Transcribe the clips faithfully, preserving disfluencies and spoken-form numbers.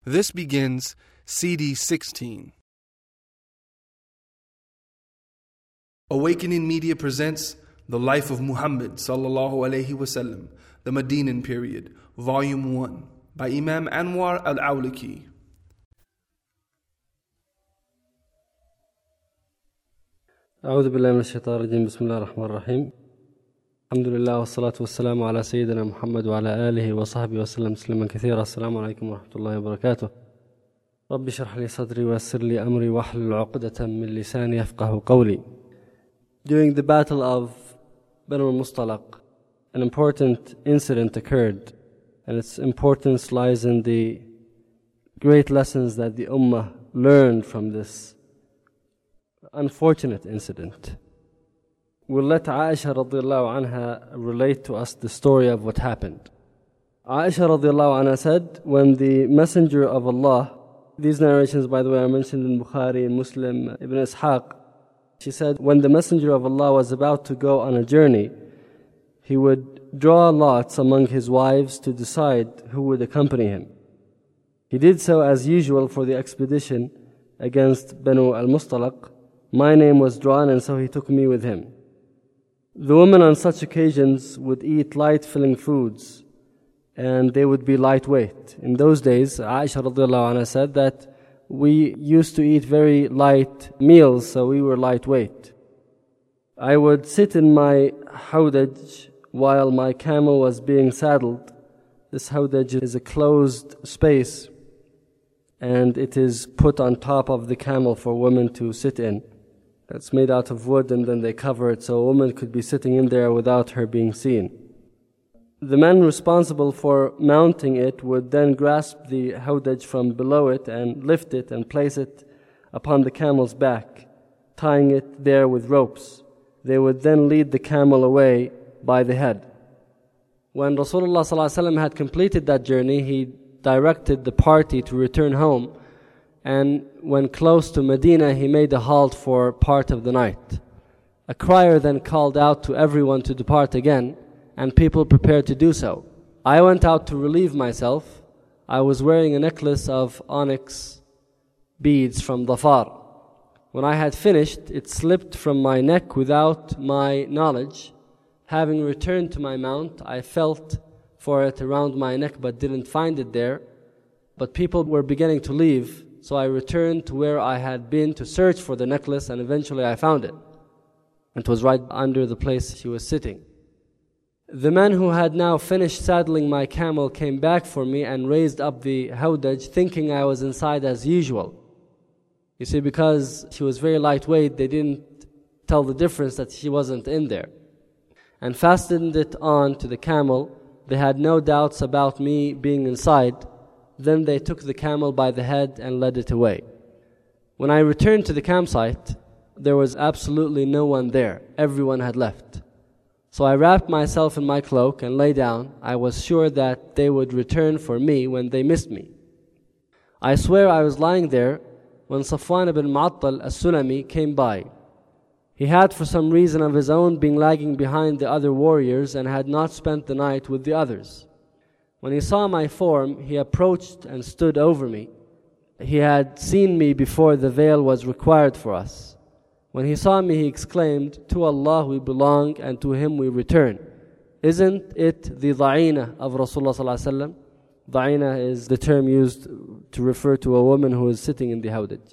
This begins C D sixteen. Awakening Media presents The Life of Muhammad sallallahu alayhi wasallam, the Medinan Period, Volume one, by Imam Anwar al-Awlaki. أعوذ بالله من الشيطان الرجيم بسم الله الرحمن الرحيم الحمد لله والصلاة والسلام على سيدنا محمد وعلى آله وصحبه وسلم تسليما كثيرا. السلام عليكم ورحمة الله وبركاته. رب اشرح لي صدري ويسر لي أمري واحلل عقدة من لساني يفقه قولي. During the battle of Banu al-Mustalaq, an important incident occurred, and its importance lies in the great lessons that the Ummah learned from this unfortunate incident. We'll let Aisha radiallahu anha relate to us the story of what happened. Aisha radiallahu anha said, when the Messenger of Allah, these narrations by the way are mentioned in Bukhari and Muslim, Ibn Ishaq, she said, when the Messenger of Allah was about to go on a journey, he would draw lots among his wives to decide who would accompany him. He did so as usual for the expedition against Banu al-Mustalaq. My name was drawn, and so he took me with him. The women on such occasions would eat light-filling foods, and they would be lightweight. In those days, Aisha radiallahu anha said that we used to eat very light meals, so we were lightweight. I would sit in my hawdaj while my camel was being saddled. This hawdaj is a closed space, and it is put on top of the camel for women to sit in. It's made out of wood, and then they cover it so a woman could be sitting in there without her being seen. The men responsible for mounting it would then grasp the hawdaj from below it and lift it and place it upon the camel's back, tying it there with ropes. They would then lead the camel away by the head. When Rasulullah sallallahu alaihi wasallam had completed that journey, he directed the party to return home, and when close to Medina, he made a halt for part of the night. A crier then called out to everyone to depart again, and people prepared to do so. I went out to relieve myself. I was wearing a necklace of onyx beads from Dhafar. When I had finished, it slipped from my neck without my knowledge. Having returned to my mount, I felt for it around my neck but didn't find it there. But people were beginning to leave, so I returned to where I had been to search for the necklace, and eventually I found it. It was right under the place she was sitting. The man who had now finished saddling my camel came back for me and raised up the hawdaj, thinking I was inside as usual. You see, because she was very lightweight, they didn't tell the difference that she wasn't in there, and fastened it on to the camel. They had no doubts about me being inside. Then they took the camel by the head and led it away. When I returned to the campsite, there was absolutely no one there. Everyone had left. So I wrapped myself in my cloak and lay down. I was sure that they would return for me when they missed me. I swear I was lying there when Safwan ibn Mu'attal as-Sulami came by. He had for some reason of his own been lagging behind the other warriors and had not spent the night with the others. When he saw my form, he approached and stood over me. He had seen me before the veil was required for us. When he saw me, he exclaimed, "To Allah we belong and to Him we return." Isn't it the da'ina of Rasulullah sallallahu alaihi wasallam? Da'ina is the term used to refer to a woman who is sitting in the hawdaj.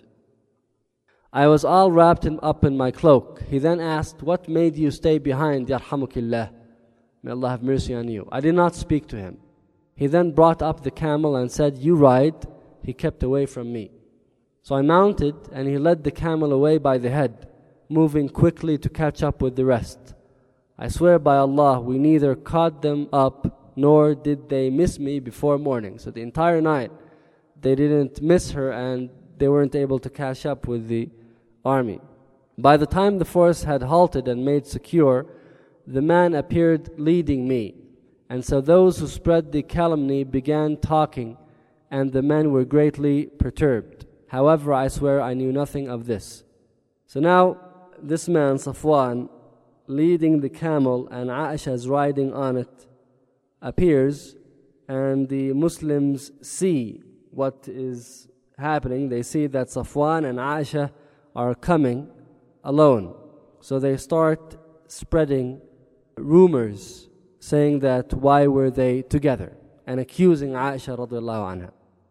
I was all wrapped up in my cloak. He then asked, "What made you stay behind, yarhamukillah? May Allah have mercy on you." I did not speak to him. He then brought up the camel and said, "You ride." He kept away from me. So I mounted, and he led the camel away by the head, moving quickly to catch up with the rest. I swear by Allah, we neither caught them up, nor did they miss me before morning. So the entire night, they didn't miss her, and they weren't able to catch up with the army. By the time the force had halted and made secure, the man appeared leading me. And so those who spread the calumny began talking, and the men were greatly perturbed. However, I swear I knew nothing of this. So now, this man, Safwan, leading the camel and Aisha is riding on it, appears, and the Muslims see what is happening, they see that Safwan and Aisha are coming alone. So they start spreading rumors, saying that why were they together, and accusing Aisha radiallahu anha.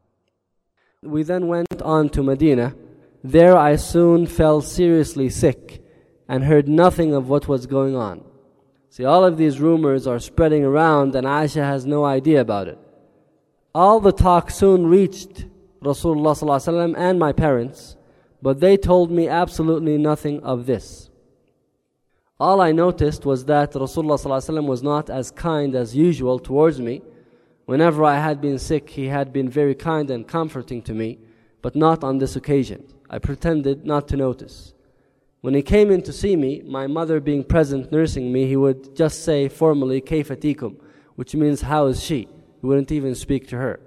We then went on to Medina. There I soon fell seriously sick and heard nothing of what was going on. See, all of these rumors are spreading around and Aisha has no idea about it. All the talk soon reached Rasulullah sallallahu alaihi wasallam and my parents, but they told me absolutely nothing of this. All I noticed was that Rasulullah sallallahu alaihi wasallam was not as kind as usual towards me. Whenever I had been sick, he had been very kind and comforting to me, but not on this occasion. I pretended not to notice. When he came in to see me, my mother being present nursing me, he would just say formally, كيف تيكم, which means how is she? He wouldn't even speak to her.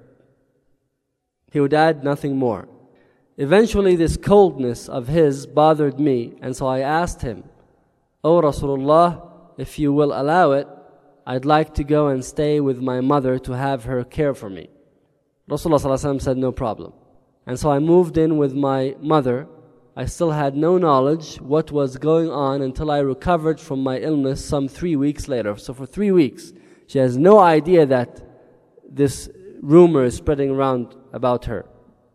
He would add nothing more. Eventually this coldness of his bothered me, and so I asked him, O Rasulullah, if you will allow it, I'd like to go and stay with my mother to have her care for me. Rasulullah sallallahu alaihi wasallam said no problem. And so I moved in with my mother. I still had no knowledge what was going on until I recovered from my illness some three weeks later. So for three weeks, she has no idea that this rumor is spreading around about her.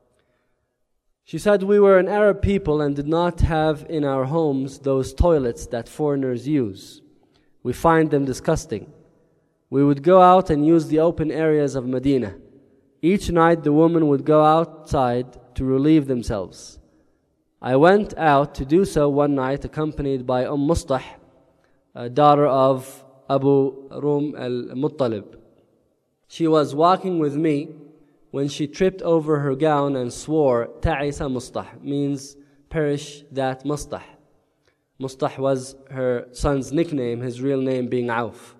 She said we were an Arab people and did not have in our homes those toilets that foreigners use. We find them disgusting. We would go out and use the open areas of Medina. Each night the women would go outside to relieve themselves. I went out to do so one night accompanied by Umm Mustah, a daughter of Abu Rum al-Muttalib. She was walking with me when she tripped over her gown and swore, Ta'isa Mustah, means perish that Mustah. Mustah was her son's nickname, his real name being Auf.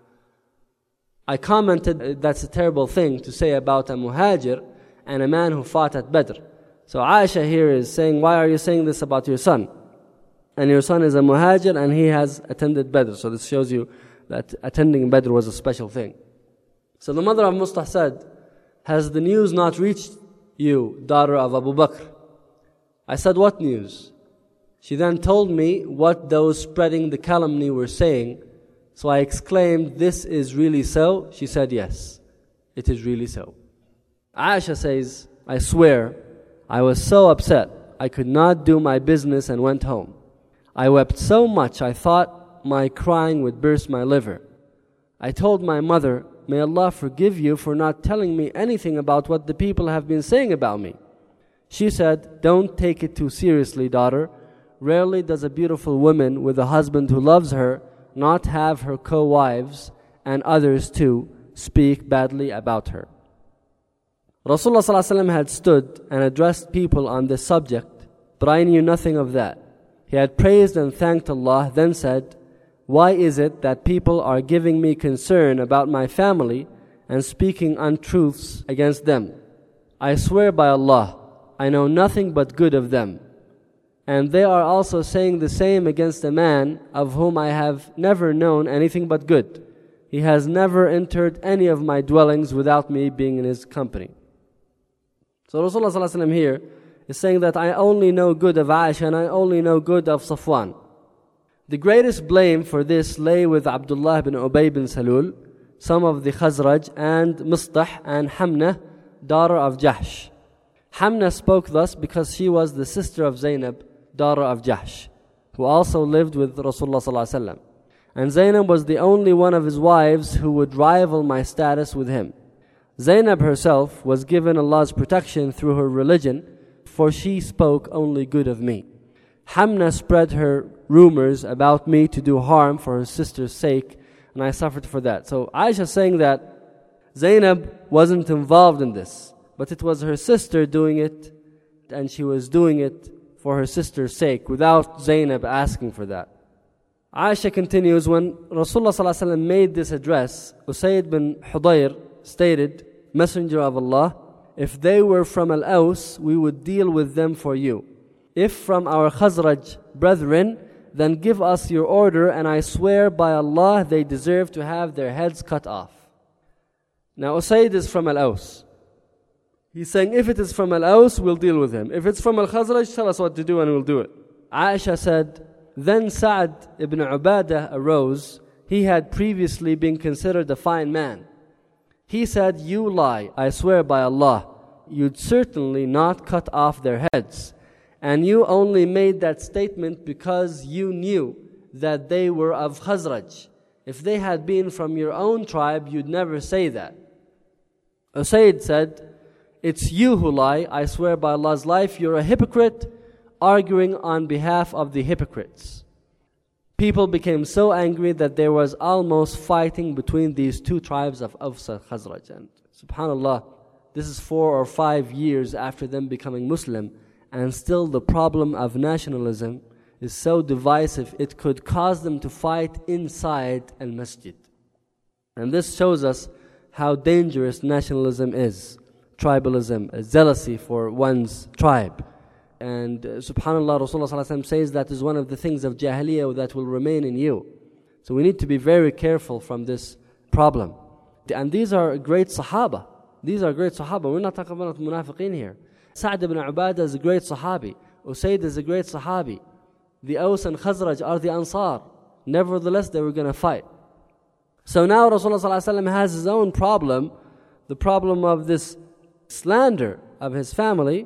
I commented, that's a terrible thing to say about a muhajir and a man who fought at Badr. So Aisha here is saying, why are you saying this about your son? And your son is a muhajir and he has attended Badr. So this shows you that attending Badr was a special thing. So the mother of Mustah said, has the news not reached you, daughter of Abu Bakr? I said, what news? She then told me what those spreading the calumny were saying. So I exclaimed, this is really so? She said, yes, it is really so. Aisha says, I swear, I was so upset, I could not do my business and went home. I wept so much, I thought my crying would burst my liver. I told my mother, may Allah forgive you for not telling me anything about what the people have been saying about me. She said, don't take it too seriously, daughter. Rarely does a beautiful woman with a husband who loves her not have her co-wives and others too speak badly about her. Rasulullah sallallahu alaihi wasallam had stood and addressed people on this subject, but I knew nothing of that. He had praised and thanked Allah, then said, why is it that people are giving me concern about my family and speaking untruths against them? I swear by Allah, I know nothing but good of them. And they are also saying the same against a man of whom I have never known anything but good. He has never entered any of my dwellings without me being in his company. So Rasulullah sallallahu alaihi wasallam here is saying that I only know good of Aisha and I only know good of Safwan. The greatest blame for this lay with Abdullah bin Ubay bin Salul, some of the Khazraj, and Mistah and Hamna, daughter of Jahsh. Hamna spoke thus because she was the sister of Zainab, daughter of Jahsh, who also lived with Rasulullah sallallahu alaihi wasallam. And Zainab was the only one of his wives who would rival my status with him. Zainab herself was given Allah's protection through her religion, for she spoke only good of me. Hamna spread her rumors about me to do harm for her sister's sake, and I suffered for that. So Aisha is saying that Zainab wasn't involved in this, but it was her sister doing it, and she was doing it for her sister's sake, without Zainab asking for that. Aisha continues, when Rasulullah sallallahu alaihi wasallam made this address, Usayd bin Hudayr stated, Messenger of Allah, if they were from Al-Aws, we would deal with them for you. If from our Khazraj brethren, then give us your order, and I swear by Allah, they deserve to have their heads cut off. Now Usayd is from Al-Aws. He's saying, if it is from Al-Aws, we'll deal with him. If it's from Al-Khazraj, tell us what to do and we'll do it. Aisha said, then Sa'd ibn Ubadah arose. He had previously been considered a fine man. He said, you lie, I swear by Allah, you'd certainly not cut off their heads. And you only made that statement because you knew that they were of Khazraj. If they had been from your own tribe, you'd never say that. Usayd said, it's you who lie, I swear by Allah's life, you're a hypocrite, arguing on behalf of the hypocrites. People became so angry that there was almost fighting between these two tribes of Aws and Khazraj. And subhanAllah, this is four or five years after them becoming Muslim, and still the problem of nationalism is so divisive, it could cause them to fight inside al-masjid. And this shows us how dangerous nationalism is, tribalism, jealousy for one's tribe. And uh, subhanAllah, Rasulullah says that is one of the things of Jahiliyyah that will remain in you. So we need to be very careful from this problem. And these are great Sahaba. These are great Sahaba. We're not talking about munafiqeen here. Sa'd ibn Ubadah is a great Sahabi. Usayd is a great Sahabi. The Aws and Khazraj are the Ansar. Nevertheless, they were going to fight. So now Rasulullah has his own problem, the problem of this slander of his family.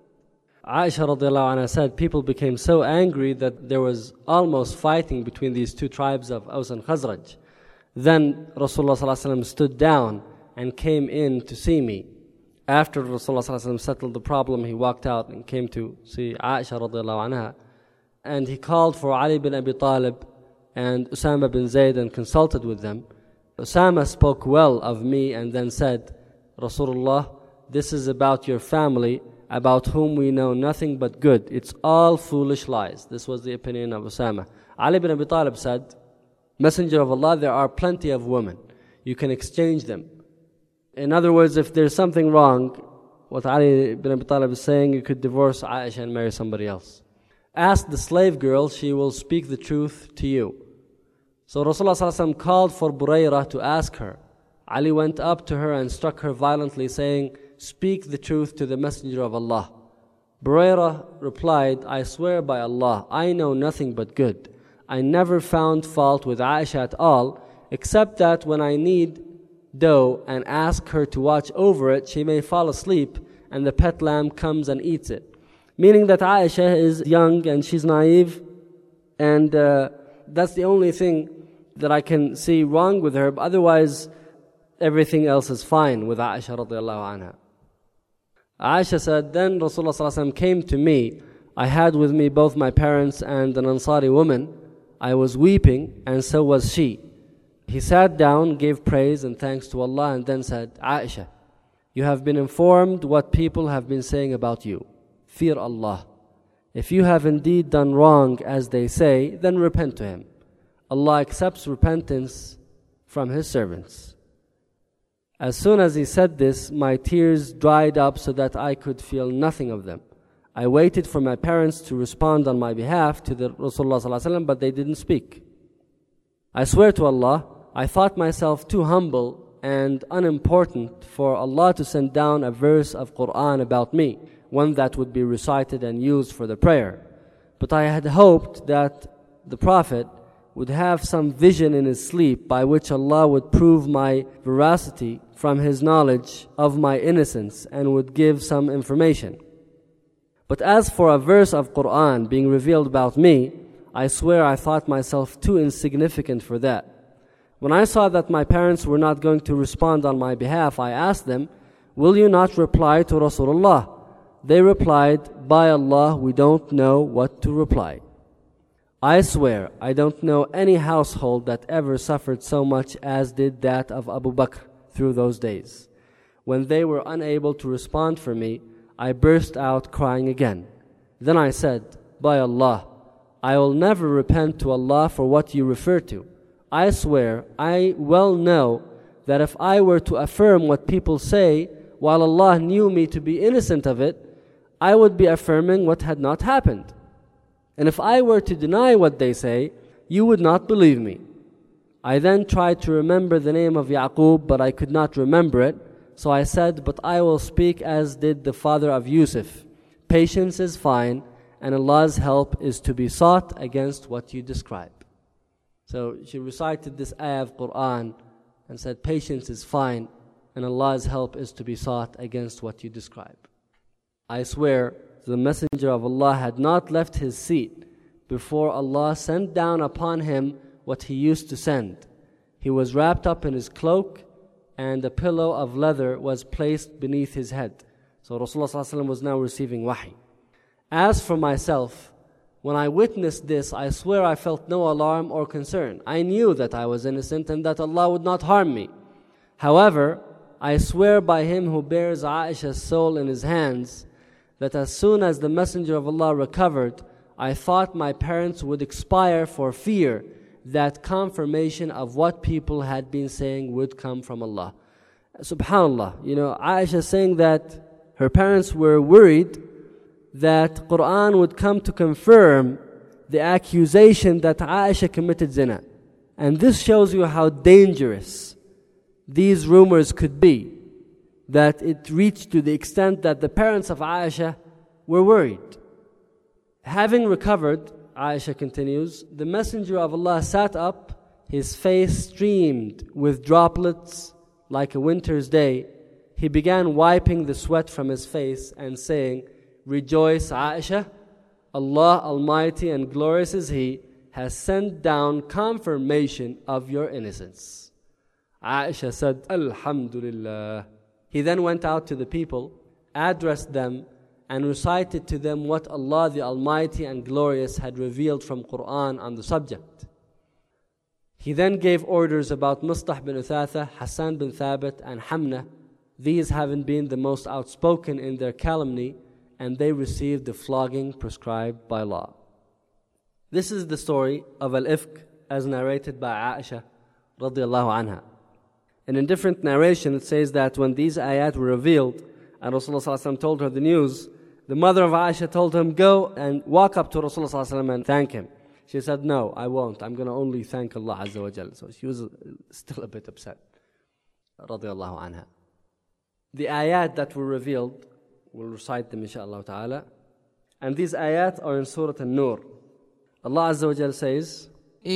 Aisha radiallahu anha said, people became so angry that there was almost fighting between these two tribes of Aws and Khazraj. Then Rasulullah stood down and came in to see me. After Rasulullah settled the problem, he walked out and came to see Aisha radiallahu anha. And he called for Ali bin Abi Talib and Usama bin Zayd and consulted with them. Usama spoke well of me and then said, Rasulullah, this is about your family, about whom we know nothing but good. It's all foolish lies. This was the opinion of Usama. Ali bin Abi Talib said, Messenger of Allah, there are plenty of women. You can exchange them. In other words, if there's something wrong, what Ali bin Abi Talib is saying, you could divorce Aisha and marry somebody else. Ask the slave girl, she will speak the truth to you. So Rasulullah called for Burayrah to ask her. Ali went up to her and struck her violently, saying, speak the truth to the Messenger of Allah. Burayrah replied, I swear by Allah, I know nothing but good. I never found fault with Aisha at all, except that when I need dough and ask her to watch over it, she may fall asleep and the pet lamb comes and eats it. Meaning that Aisha is young and she's naive, and uh, that's the only thing that I can see wrong with her. But otherwise, everything else is fine with Aisha radiallahu anha. Aisha said, then Rasulullah came to me. I had with me both my parents and an Ansari woman. I was weeping, and so was she. He sat down, gave praise and thanks to Allah, and then said, Aisha, you have been informed what people have been saying about you. Fear Allah. If you have indeed done wrong as they say, then repent to Him. Allah accepts repentance from His servants. As soon as he said this, my tears dried up so that I could feel nothing of them. I waited for my parents to respond on my behalf to the Rasulullah, but they didn't speak. I swear to Allah, I thought myself too humble and unimportant for Allah to send down a verse of Qur'an about me, one that would be recited and used for the prayer. But I had hoped that the Prophet would have some vision in his sleep by which Allah would prove my veracity from His knowledge of my innocence and would give some information. But as for a verse of Qur'an being revealed about me, I swear I thought myself too insignificant for that. When I saw that my parents were not going to respond on my behalf, I asked them, will you not reply to Rasulullah? They replied, by Allah, we don't know what to reply. I swear, I don't know any household that ever suffered so much as did that of Abu Bakr through those days. When they were unable to respond for me, I burst out crying again. Then I said, by Allah, I will never repent to Allah for what you refer to. I swear, I well know that if I were to affirm what people say, while Allah knew me to be innocent of it, I would be affirming what had not happened. And if I were to deny what they say, you would not believe me. I then tried to remember the name of Yaqub, but I could not remember it, So I said, but I will speak as did the father of Yusuf. Patience is fine, and Allah's help is to be sought against what you describe. So she recited this ayah of Quran and said, patience is fine, and Allah's help is to be sought against what you describe. I swear, the Messenger of Allah had not left his seat before Allah sent down upon him what he used to send. He was wrapped up in his cloak, and a pillow of leather was placed beneath his head. So Rasulullah ﷺ was now receiving wahi. As for myself, when I witnessed this, I swear I felt no alarm or concern. I knew that I was innocent and that Allah would not harm me. However, I swear by him who bears Aisha's soul in his hands, that as soon as the Messenger of Allah recovered, I thought my parents would expire for fear that confirmation of what people had been saying would come from Allah. SubhanAllah, you know, Aisha saying that her parents were worried that Quran would come to confirm the accusation that Aisha committed zina. And this shows you how dangerous these rumors could be, that it reached to the extent that the parents of Aisha were worried. Having recovered, Aisha continues, the Messenger of Allah sat up, his face streamed with droplets like a winter's day. He began wiping the sweat from his face and saying, rejoice, Aisha, Allah Almighty and glorious is He, has sent down confirmation of your innocence. Aisha said, Alhamdulillah. He then went out to the people, addressed them, and recited to them what Allah the Almighty and Glorious had revealed from Quran on the subject. He then gave orders about Mistah bin Uthatha, Hassan bin Thabit, and Hamna, these having been the most outspoken in their calumny, and they received the flogging prescribed by law. This is the story of Al-Ifk as narrated by Aisha radiallahu anha. And in different narration it says that when these ayat were revealed and Rasulullah sallallahu alaihi wasallam told her the news, the mother of Aisha told him, go and walk up to Rasulullah sallallahu alaihi wasallam and thank him. She said, no, I won't. I'm going to only thank Allah Azza wa Jal. So she was still a bit upset. Radiallahu anha. The ayat that were revealed, we'll recite them inshaAllah ta'ala. And these ayat are in Surah An-Nur. Allah Azza wa Jal says,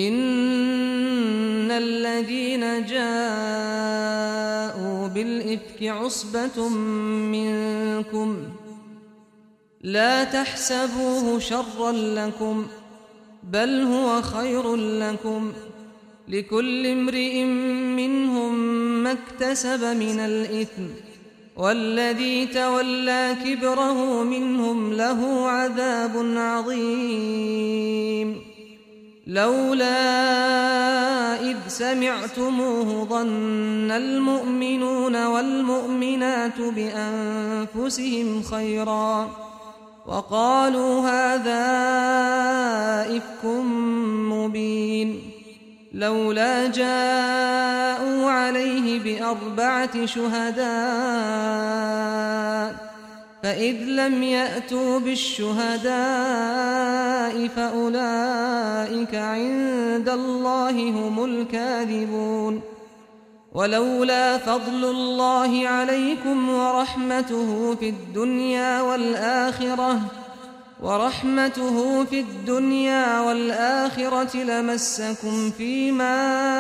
إن الذين جاءوا بالإفك عصبة منكم لا تحسبوه شرا لكم بل هو خير لكم لكل امرئ منهم ما اكتسب من الإثم والذي تولى كبره منهم له عذاب عظيم لولا إذ سمعتموه ظن المؤمنون والمؤمنات بأنفسهم خيرا وقالوا هذا إفك مبين لولا جاءوا عليه بأربعة شهداء فإذ لم يأتوا بالشهداء فأولئك عند الله هم الكاذبون ولولا فضل الله عليكم ورحمته في الدنيا والآخرة ورحمته في الدنيا والآخرة لمسكم فيما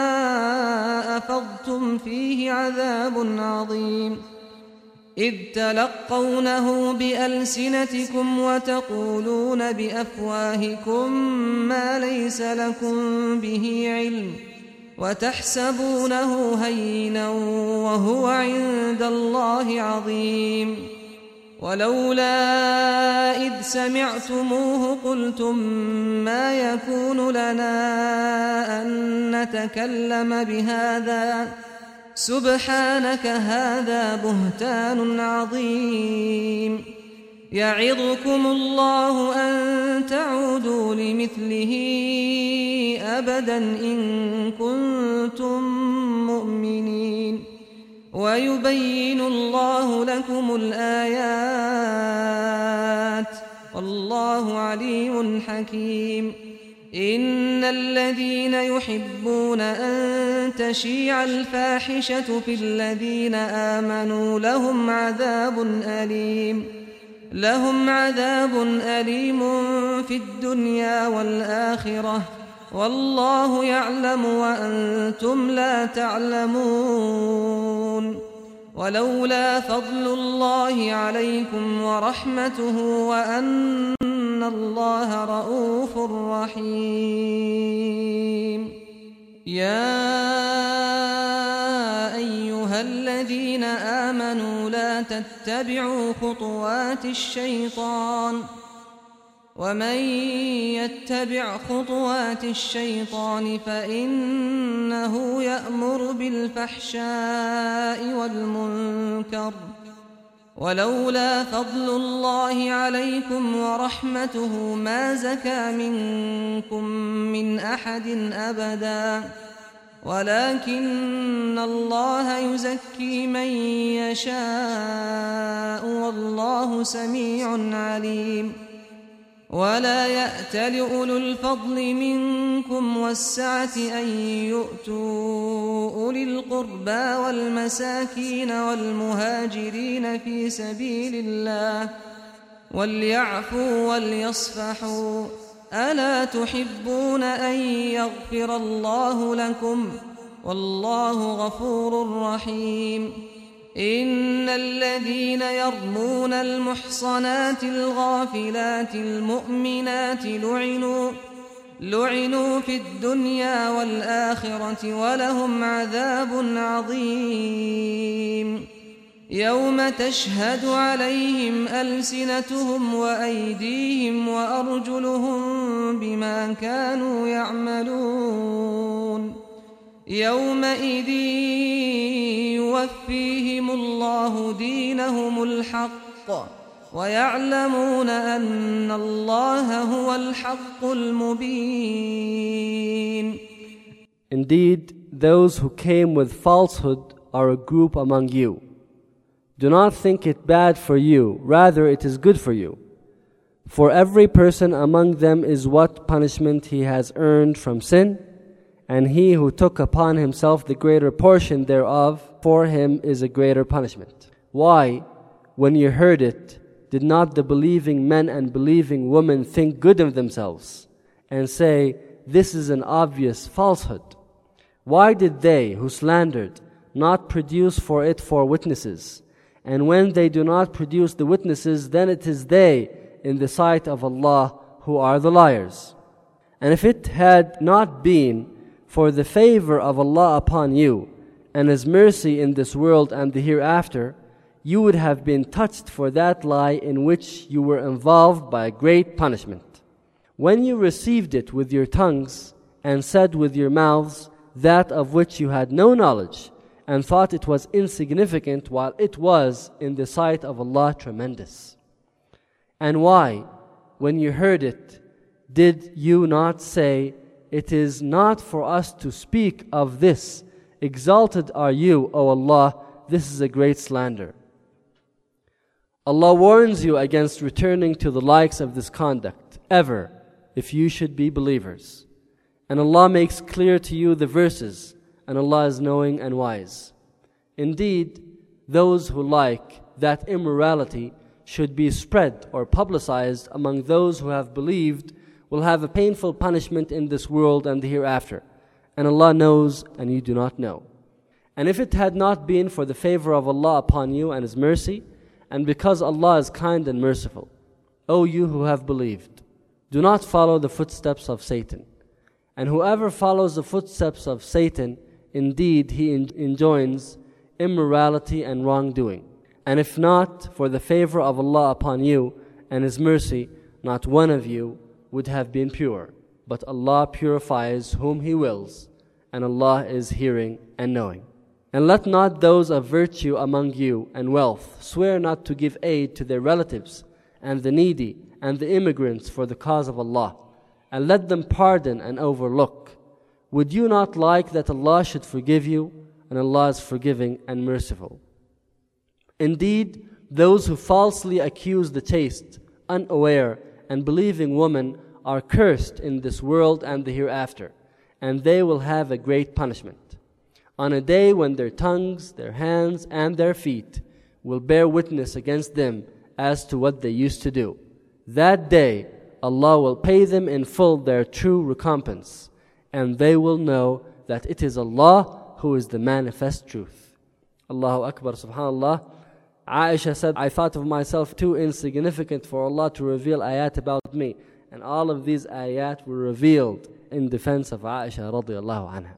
أفضتم فيه عذاب عظيم إذ تلقونه بألسنتكم وتقولون بأفواهكم ما ليس لكم به علم وتحسبونه هينا وهو عند الله عظيم ولولا إذ سمعتموه قلتم ما يكون لنا أن نتكلم بهذا سبحانك هذا بهتان عظيم يعظكم الله أن تعودوا لمثله أبدا إن كنتم مؤمنين ويبين الله لكم الآيات والله عليم حكيم إن الذين يحبون أن تشيع الفاحشة في الذين آمنوا لهم عذاب أليم لهم عذاب أليم في الدنيا والآخرة والله يعلم وأنتم لا تعلمون ولولا فضل الله عليكم ورحمته وأن الله رؤوف رحيم يا أيها الذين آمنوا لا تتبعوا خطوات الشيطان ومن يتبع خطوات الشيطان فإنه يأمر بالفحشاء والمنكر ولولا فضل الله عليكم ورحمته ما زكى منكم من أحد أبدا ولكن الله يزكي من يشاء والله سميع عليم ولا يأتل أولو الفضل منكم والسعة أن يؤتوا أولي القربى والمساكين والمهاجرين في سبيل الله وليعفوا وليصفحوا ألا تحبون أن يغفر الله لكم والله غفور رحيم إن الذين يرمون المحصنات الغافلات المؤمنات لعنوا لعنوا في الدنيا والآخرة ولهم عذاب عظيم يوم تشهد عليهم ألسنتهم وأيديهم وأرجلهم بما كانوا يعملون يومئذ يوفيهم الله دينهم الحق ويعلمون أن الله هو الحق المبين. Indeed, those who came with falsehood are a group among you. Do not think it bad for you, rather it is good for you. For every person among them is what punishment he has earned from sin, and he who took upon himself the greater portion thereof, for him is a greater punishment. Why, when you heard it, did not the believing men and believing women think good of themselves, and say, this is an obvious falsehood? Why did they, who slandered, not produce for it four witnesses? And when they do not produce the witnesses, then it is they, in the sight of Allah, who are the liars. And if it had not been for the favor of Allah upon you, and His mercy in this world and the hereafter, you would have been touched for that lie in which you were involved by a great punishment. When you received it with your tongues, and said with your mouths that of which you had no knowledge, and thought it was insignificant, while it was in the sight of Allah tremendous. And why, when you heard it, did you not say, it is not for us to speak of this, exalted are you, O Allah, this is a great slander. Allah warns you against returning to the likes of this conduct, ever, if you should be believers. And Allah makes clear to you the verses, and Allah is knowing and wise. Indeed, those who like that immorality should be spread or publicized among those who have believed will have a painful punishment in this world and the hereafter. And Allah knows and you do not know. And if it had not been for the favor of Allah upon you and His mercy, and because Allah is kind and merciful, O you who have believed, do not follow the footsteps of Satan. And whoever follows the footsteps of Satan, indeed he enjoins immorality and wrongdoing. And if not for the favor of Allah upon you and His mercy, not one of you would have been pure. But Allah purifies whom He wills, and Allah is hearing and knowing. And let not those of virtue among you and wealth swear not to give aid to their relatives and the needy and the immigrants for the cause of Allah, and let them pardon and overlook. Would you not like that Allah should forgive you? And Allah is forgiving and merciful. Indeed, those who falsely accuse the chaste, unaware, and believing woman are cursed in this world and the hereafter, and they will have a great punishment. On a day when their tongues, their hands, and their feet will bear witness against them as to what they used to do. That day, Allah will pay them in full their true recompense, and they will know that it is Allah who is the manifest truth. Allahu Akbar, subhanallah. Aisha said, I thought of myself too insignificant for Allah to reveal ayat about me. And all of these ayat were revealed in defense of Aisha radiallahu anha.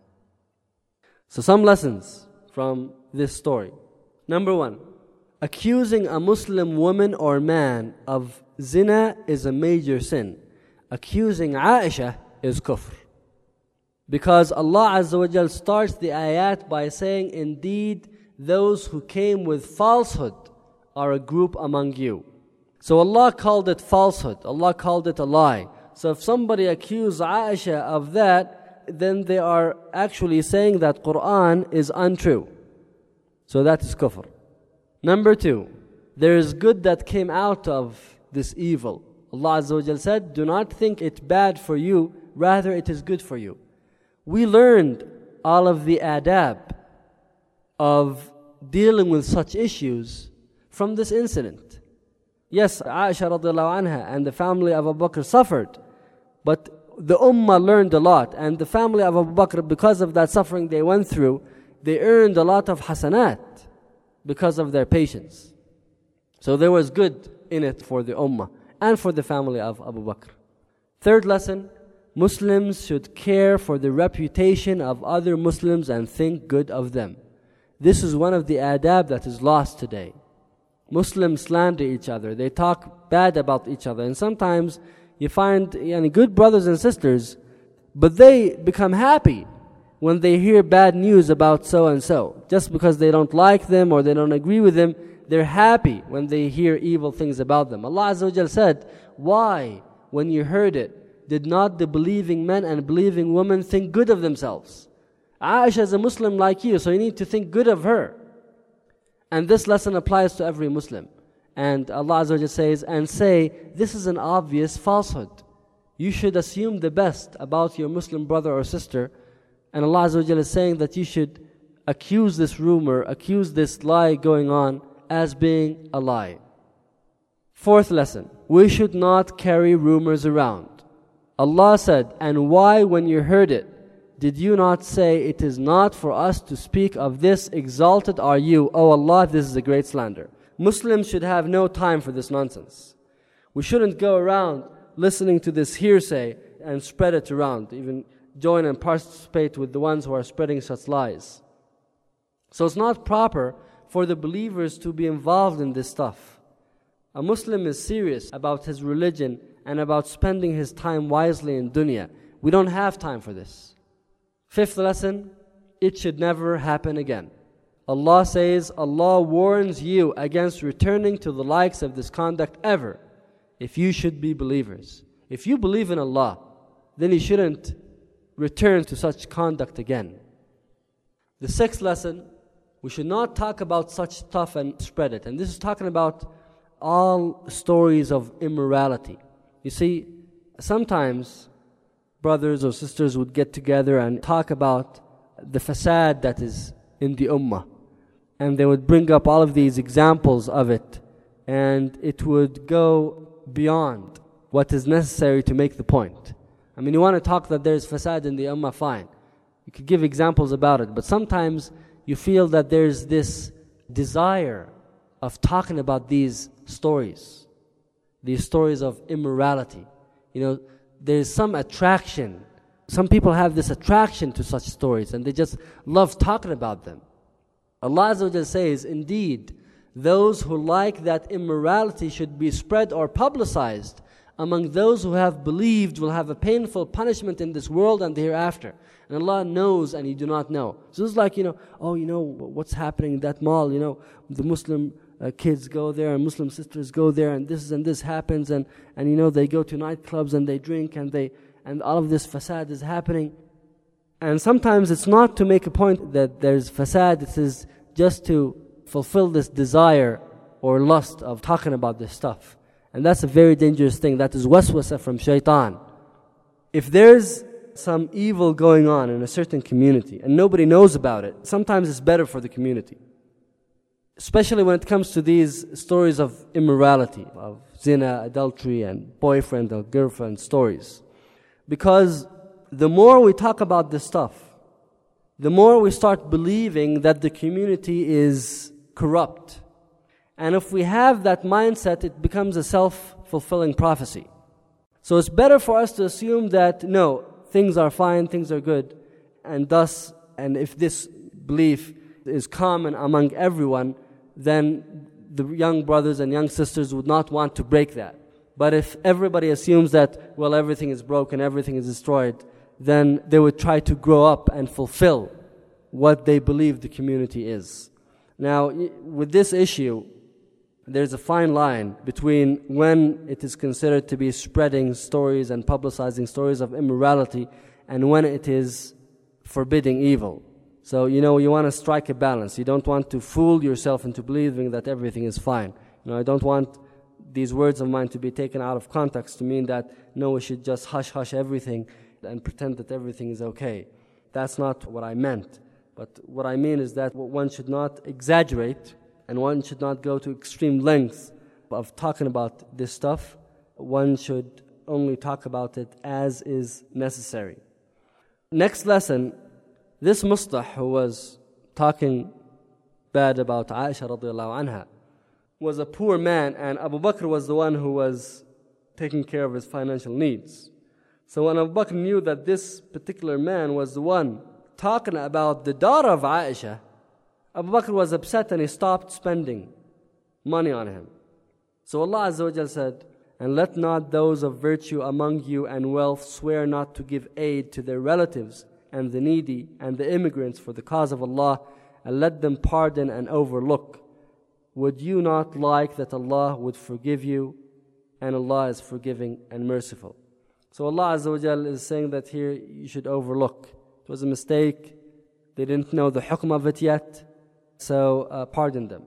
So some lessons from this story. Number one, accusing a Muslim woman or man of zina is a major sin. Accusing Aisha is kufr. Because Allah Azza wa Jal starts the ayat by saying, indeed, those who came with falsehood are a group among you. So Allah called it falsehood. Allah called it a lie. So if somebody accused Aisha of that, then they are actually saying that Quran is untrue. So that is kufr. Number two, there is good that came out of this evil. Allah Azza wa Jal said, do not think it bad for you, rather it is good for you. We learned all of the adab of dealing with such issues from this incident. Yes, Aisha radiallahu anha and the family of Abu Bakr suffered, but the ummah learned a lot, and the family of Abu Bakr, because of that suffering they went through, they earned a lot of hasanat because of their patience. So there was good in it for the ummah and for the family of Abu Bakr. Third lesson, Muslims should care for the reputation of other Muslims and think good of them. This is one of the adab that is lost today. Muslims slander each other. They talk bad about each other. And sometimes you find yani, good brothers and sisters, but they become happy when they hear bad news about so-and-so. Just because they don't like them or they don't agree with them, they're happy when they hear evil things about them. Allah Azza wa Jal said, why, when you heard it, did not the believing men and believing women think good of themselves? Aisha is a Muslim like you, so you need to think good of her. And this lesson applies to every Muslim. And Allah Azza wa Jalla says, and say, this is an obvious falsehood. You should assume the best about your Muslim brother or sister. And Allah Azza wa Jalla is saying that you should accuse this rumor, accuse this lie going on as being a lie. Fourth lesson, we should not carry rumors around. Allah said, and why when you heard it, did you not say, it is not for us to speak of this, exalted are you, O Allah, this is a great slander. Muslims should have no time for this nonsense. We shouldn't go around listening to this hearsay and spread it around, even join and participate with the ones who are spreading such lies. So it's not proper for the believers to be involved in this stuff. A Muslim is serious about his religion and about spending his time wisely in dunya. We don't have time for this. Fifth lesson, it should never happen again. Allah says, Allah warns you against returning to the likes of this conduct ever, if you should be believers. If you believe in Allah, then you shouldn't return to such conduct again. The sixth lesson, we should not talk about such stuff and spread it. And this is talking about all stories of immorality. You see, sometimes brothers or sisters would get together and talk about the fasad that is in the ummah. And they would bring up all of these examples of it. And it would go beyond what is necessary to make the point. I mean, you want to talk that there's fasad in the ummah, fine. You could give examples about it. But sometimes you feel that there's this desire of talking about these stories. These stories of immorality. You know, there's some attraction. Some people have this attraction to such stories and they just love talking about them. Allah Azza wa Jalla says, indeed, those who like that immorality should be spread or publicized among those who have believed will have a painful punishment in this world and the hereafter. And Allah knows and you do not know. So it's like, you know, oh, you know, what's happening in that mall, you know, the Muslim Uh, kids go there and Muslim sisters go there and this and this happens and, and you know they go to nightclubs and they drink and they and all of this fasad is happening. And sometimes it's not to make a point that there's fasad, it is just to fulfill this desire or lust of talking about this stuff. And that's a very dangerous thing. That is waswasa from shaitan. If there's some evil going on in a certain community and nobody knows about it, sometimes it's better for the community. Especially when it comes to these stories of immorality, of zina, adultery, and boyfriend or girlfriend stories. Because the more we talk about this stuff, the more we start believing that the community is corrupt. And if we have that mindset, it becomes a self-fulfilling prophecy. So it's better for us to assume that, no, things are fine, things are good, and thus, and if this belief is common among everyone, then the young brothers and young sisters would not want to break that. But if everybody assumes that, well, everything is broken, everything is destroyed, then they would try to grow up and fulfill what they believe the community is. Now, with this issue, there's a fine line between when it is considered to be spreading stories and publicizing stories of immorality and when it is forbidding evil. So, you know, you want to strike a balance. You don't want to fool yourself into believing that everything is fine. You know, I don't want these words of mine to be taken out of context to mean that, no, we should just hush-hush everything and pretend that everything is okay. That's not what I meant. But what I mean is that one should not exaggerate and one should not go to extreme lengths of talking about this stuff. One should only talk about it as is necessary. Next lesson, this Mustah who was talking bad about Aisha radiallahu anha was a poor man, and Abu Bakr was the one who was taking care of his financial needs. So when Abu Bakr knew that this particular man was the one talking about the daughter of Aisha, Abu Bakr was upset and he stopped spending money on him. So Allah Azza wa Jal said, "And let not those of virtue among you and wealth swear not to give aid to their relatives and the needy and the immigrants for the cause of Allah, and let them pardon and overlook. Would you not like that Allah would forgive you, and Allah is forgiving and merciful?" So Allah Azza wa Jal is saying that here you should overlook. It was a mistake. They didn't know the hukm of it yet. So uh, pardon them.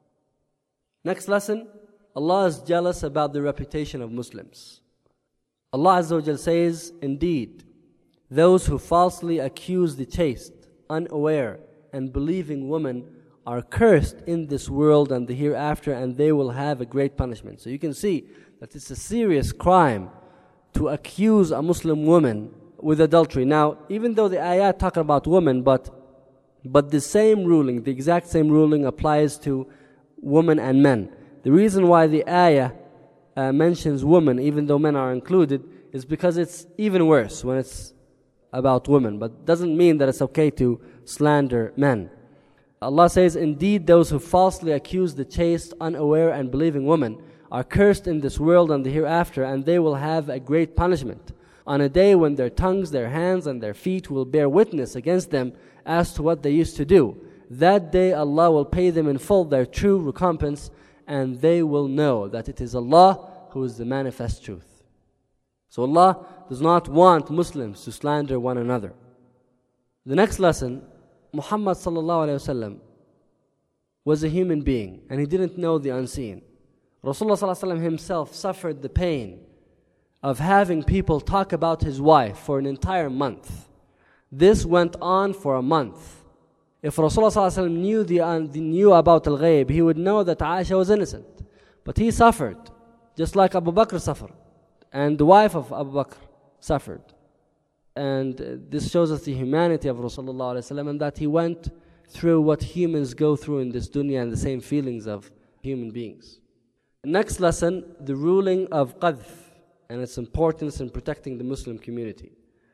Next lesson, Allah is jealous about the reputation of Muslims. Allah Azza wa Jal says, "Indeed, those who falsely accuse the chaste, unaware, and believing woman are cursed in this world and the hereafter, and they will have a great punishment." So you can see that it's a serious crime to accuse a Muslim woman with adultery. Now, even though the ayat talk about women, but but the same ruling, the exact same ruling applies to women and men. The reason why the ayah uh, mentions women, even though men are included, is because it's even worse when it's about women. But doesn't mean that it's okay to slander men. Allah says, "Indeed, those who falsely accuse the chaste, unaware, and believing woman are cursed in this world and the hereafter, and they will have a great punishment on a day when their tongues, their hands, and their feet will bear witness against them as to what they used to do. That day Allah will pay them in full their true recompense, and they will know that it is Allah who is the manifest truth." So Allah does not want Muslims to slander one another. The next lesson, Muhammad sallallahu alayhi wa sallam was a human being, and he didn't know the unseen. Rasulullah sallallahu alayhi wa sallam himself suffered the pain of having people talk about his wife for an entire month. This went on for a month. If Rasulullah sallallahu alayhi wa sallam knew, the, uh, knew about al-ghayb, he would know that Aisha was innocent. But he suffered, just like Abu Bakr suffered, and the wife of Abu Bakr suffered. And uh, this shows us the humanity of Rasulullah sallallahu alayhi wa sallam, and that he went through what humans go through in this dunya and the same feelings of human beings. Next lesson, the ruling of qadhf and its importance in protecting the Muslim community.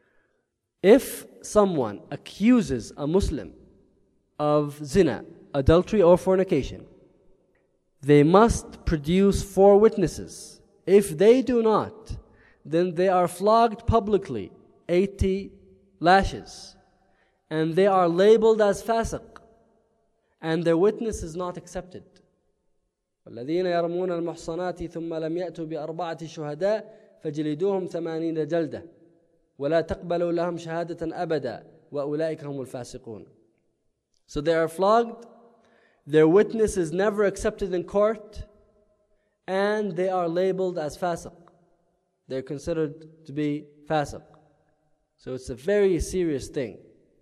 If someone accuses a Muslim of zina, adultery, or fornication, they must produce four witnesses. If they do not, then they are flogged publicly, eighty lashes, and they are labeled as fasiq, and their witness is not accepted. والذين يرمون المحصنات ثم لم يأتوا بأربعة شهداء فجلدوهم ثمانين جلدة ولا تقبلوا لهم شهادة أبدا وأولئك هم الفاسقون. So they are flogged, their witness is never accepted in court, and they are labeled as fasiq. They're considered to be fasiq. So it's a very serious thing.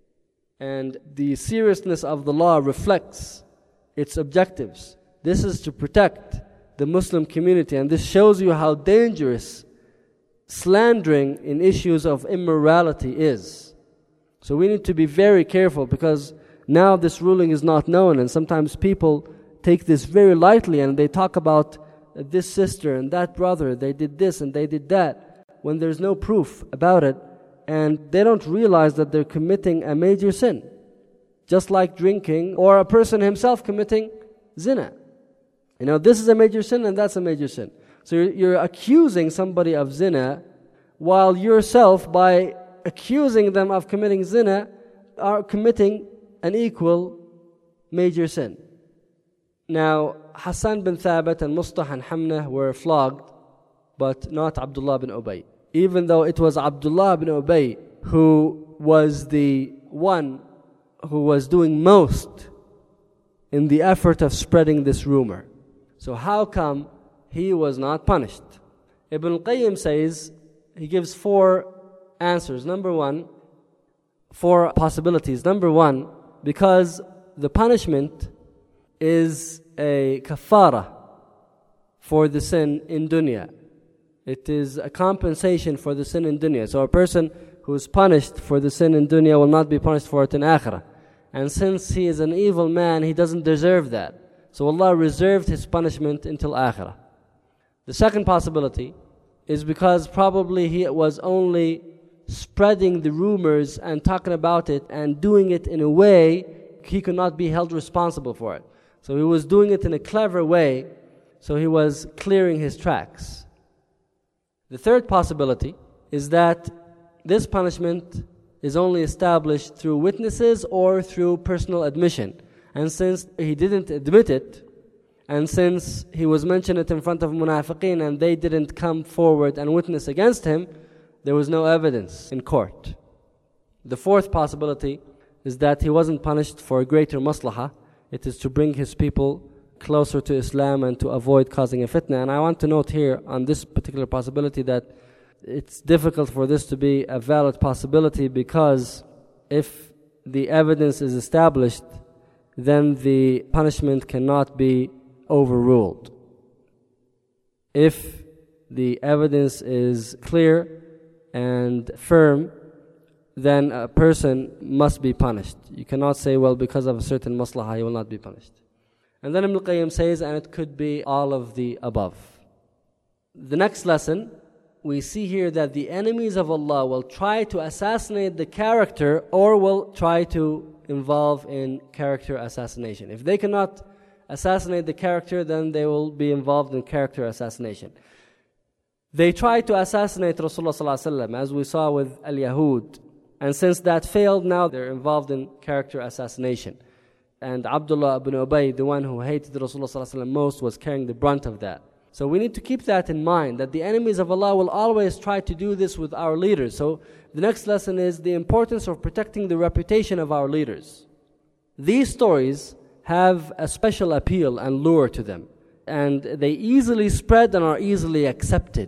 And the seriousness of the law reflects its objectives. This is to protect the Muslim community, and this shows you how dangerous slandering in issues of immorality is. So we need to be very careful, because now this ruling is not known, and sometimes people take this very lightly and they talk about this sister and that brother, they did this and they did that, when there's no proof about it, and they don't realize that they're committing a major sin. Just like drinking, or a person himself committing zina. You know, this is a major sin and that's a major sin. So you're, you're accusing somebody of zina, while yourself, by accusing them of committing zina, are committing an equal major sin. Now, Hassan bin Thabit and Mustah and Hamna were flogged, but not Abdullah bin Ubay. Even though it was Abdullah bin Ubay who was the one who was doing most in the effort of spreading this rumor. So how come he was not punished? Ibn al-Qayyim says, he gives four answers. Number one, four possibilities. Number one, because the punishment is a kafara for the sin in dunya. It is a compensation for the sin in dunya. So a person who is punished for the sin in dunya will not be punished for it in akhirah. And since he is an evil man, he doesn't deserve that. So Allah reserved his punishment until akhirah. The second possibility is because probably he was only spreading the rumors and talking about it and doing it in a way he could not be held responsible for it. So he was doing it in a clever way, so he was clearing his tracks. The third possibility is that this punishment is only established through witnesses or through personal admission. And since he didn't admit it, and since he was mentioned it in front of munafiqeen and they didn't come forward and witness against him, there was no evidence in court. The fourth possibility is that he wasn't punished for a greater maslahah. It is to bring his people closer to Islam and to avoid causing a fitna. And I want to note here on this particular possibility that it's difficult for this to be a valid possibility, because if the evidence is established, then the punishment cannot be overruled. If the evidence is clear and firm, then a person must be punished. You cannot say, well, because of a certain maslahah, he will not be punished. And then Ibn al-Qayyim says, and it could be all of the above. The next lesson, we see here that the enemies of Allah will try to assassinate the character, or will try to involve in character assassination. If they cannot assassinate the character, then they will be involved in character assassination. They tried to assassinate Rasulullah sallallahu alaihi wasallam, as we saw with al-Yahud. And since that failed, now they're involved in character assassination. And Abdullah ibn Ubay, the one who hated Rasulullah sallallahu alaihi wasallam most, was carrying the brunt of that. So we need to keep that in mind, that the enemies of Allah will always try to do this with our leaders. So the next lesson is the importance of protecting the reputation of our leaders. These stories have a special appeal and lure to them, and they easily spread and are easily accepted.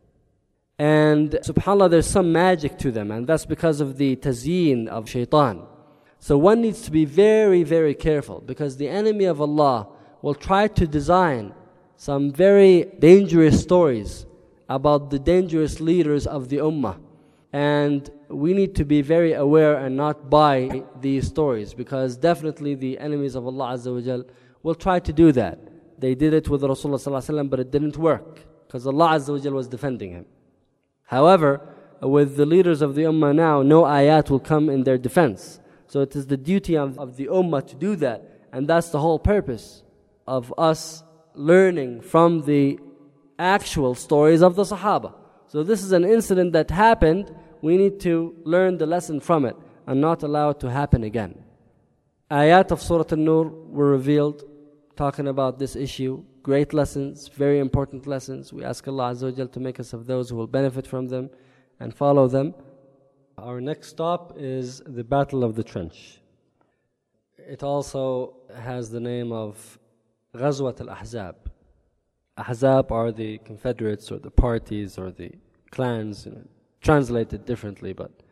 And subhanAllah, there's some magic to them, and that's because of the tazyeen of shaitan. So one needs to be very, very careful, because the enemy of Allah will try to design some very dangerous stories about the dangerous leaders of the ummah. And we need to be very aware and not buy these stories, because definitely the enemies of Allah Azza wa Jal will try to do that. They did it with Rasulullah sallallahu alaihi wasallam, but it didn't work, because Allah Azza wa Jal was defending him. However, with the leaders of the ummah now, no ayat will come in their defense. So it is the duty of, of the ummah to do that. And that's the whole purpose of us learning from the actual stories of the Sahaba. So this is an incident that happened. We need to learn the lesson from it and not allow it to happen again. Ayat of Surah An-Nur were revealed talking about this issue. Great lessons, very important lessons. We ask Allah Azza wa Jal to make us of those who will benefit from them and follow them. Our next stop is the Battle of the Trench. It also has the name of Ghazwat al-Ahzab. Ahzab are the confederates or the parties or the clans, you know, translated differently, but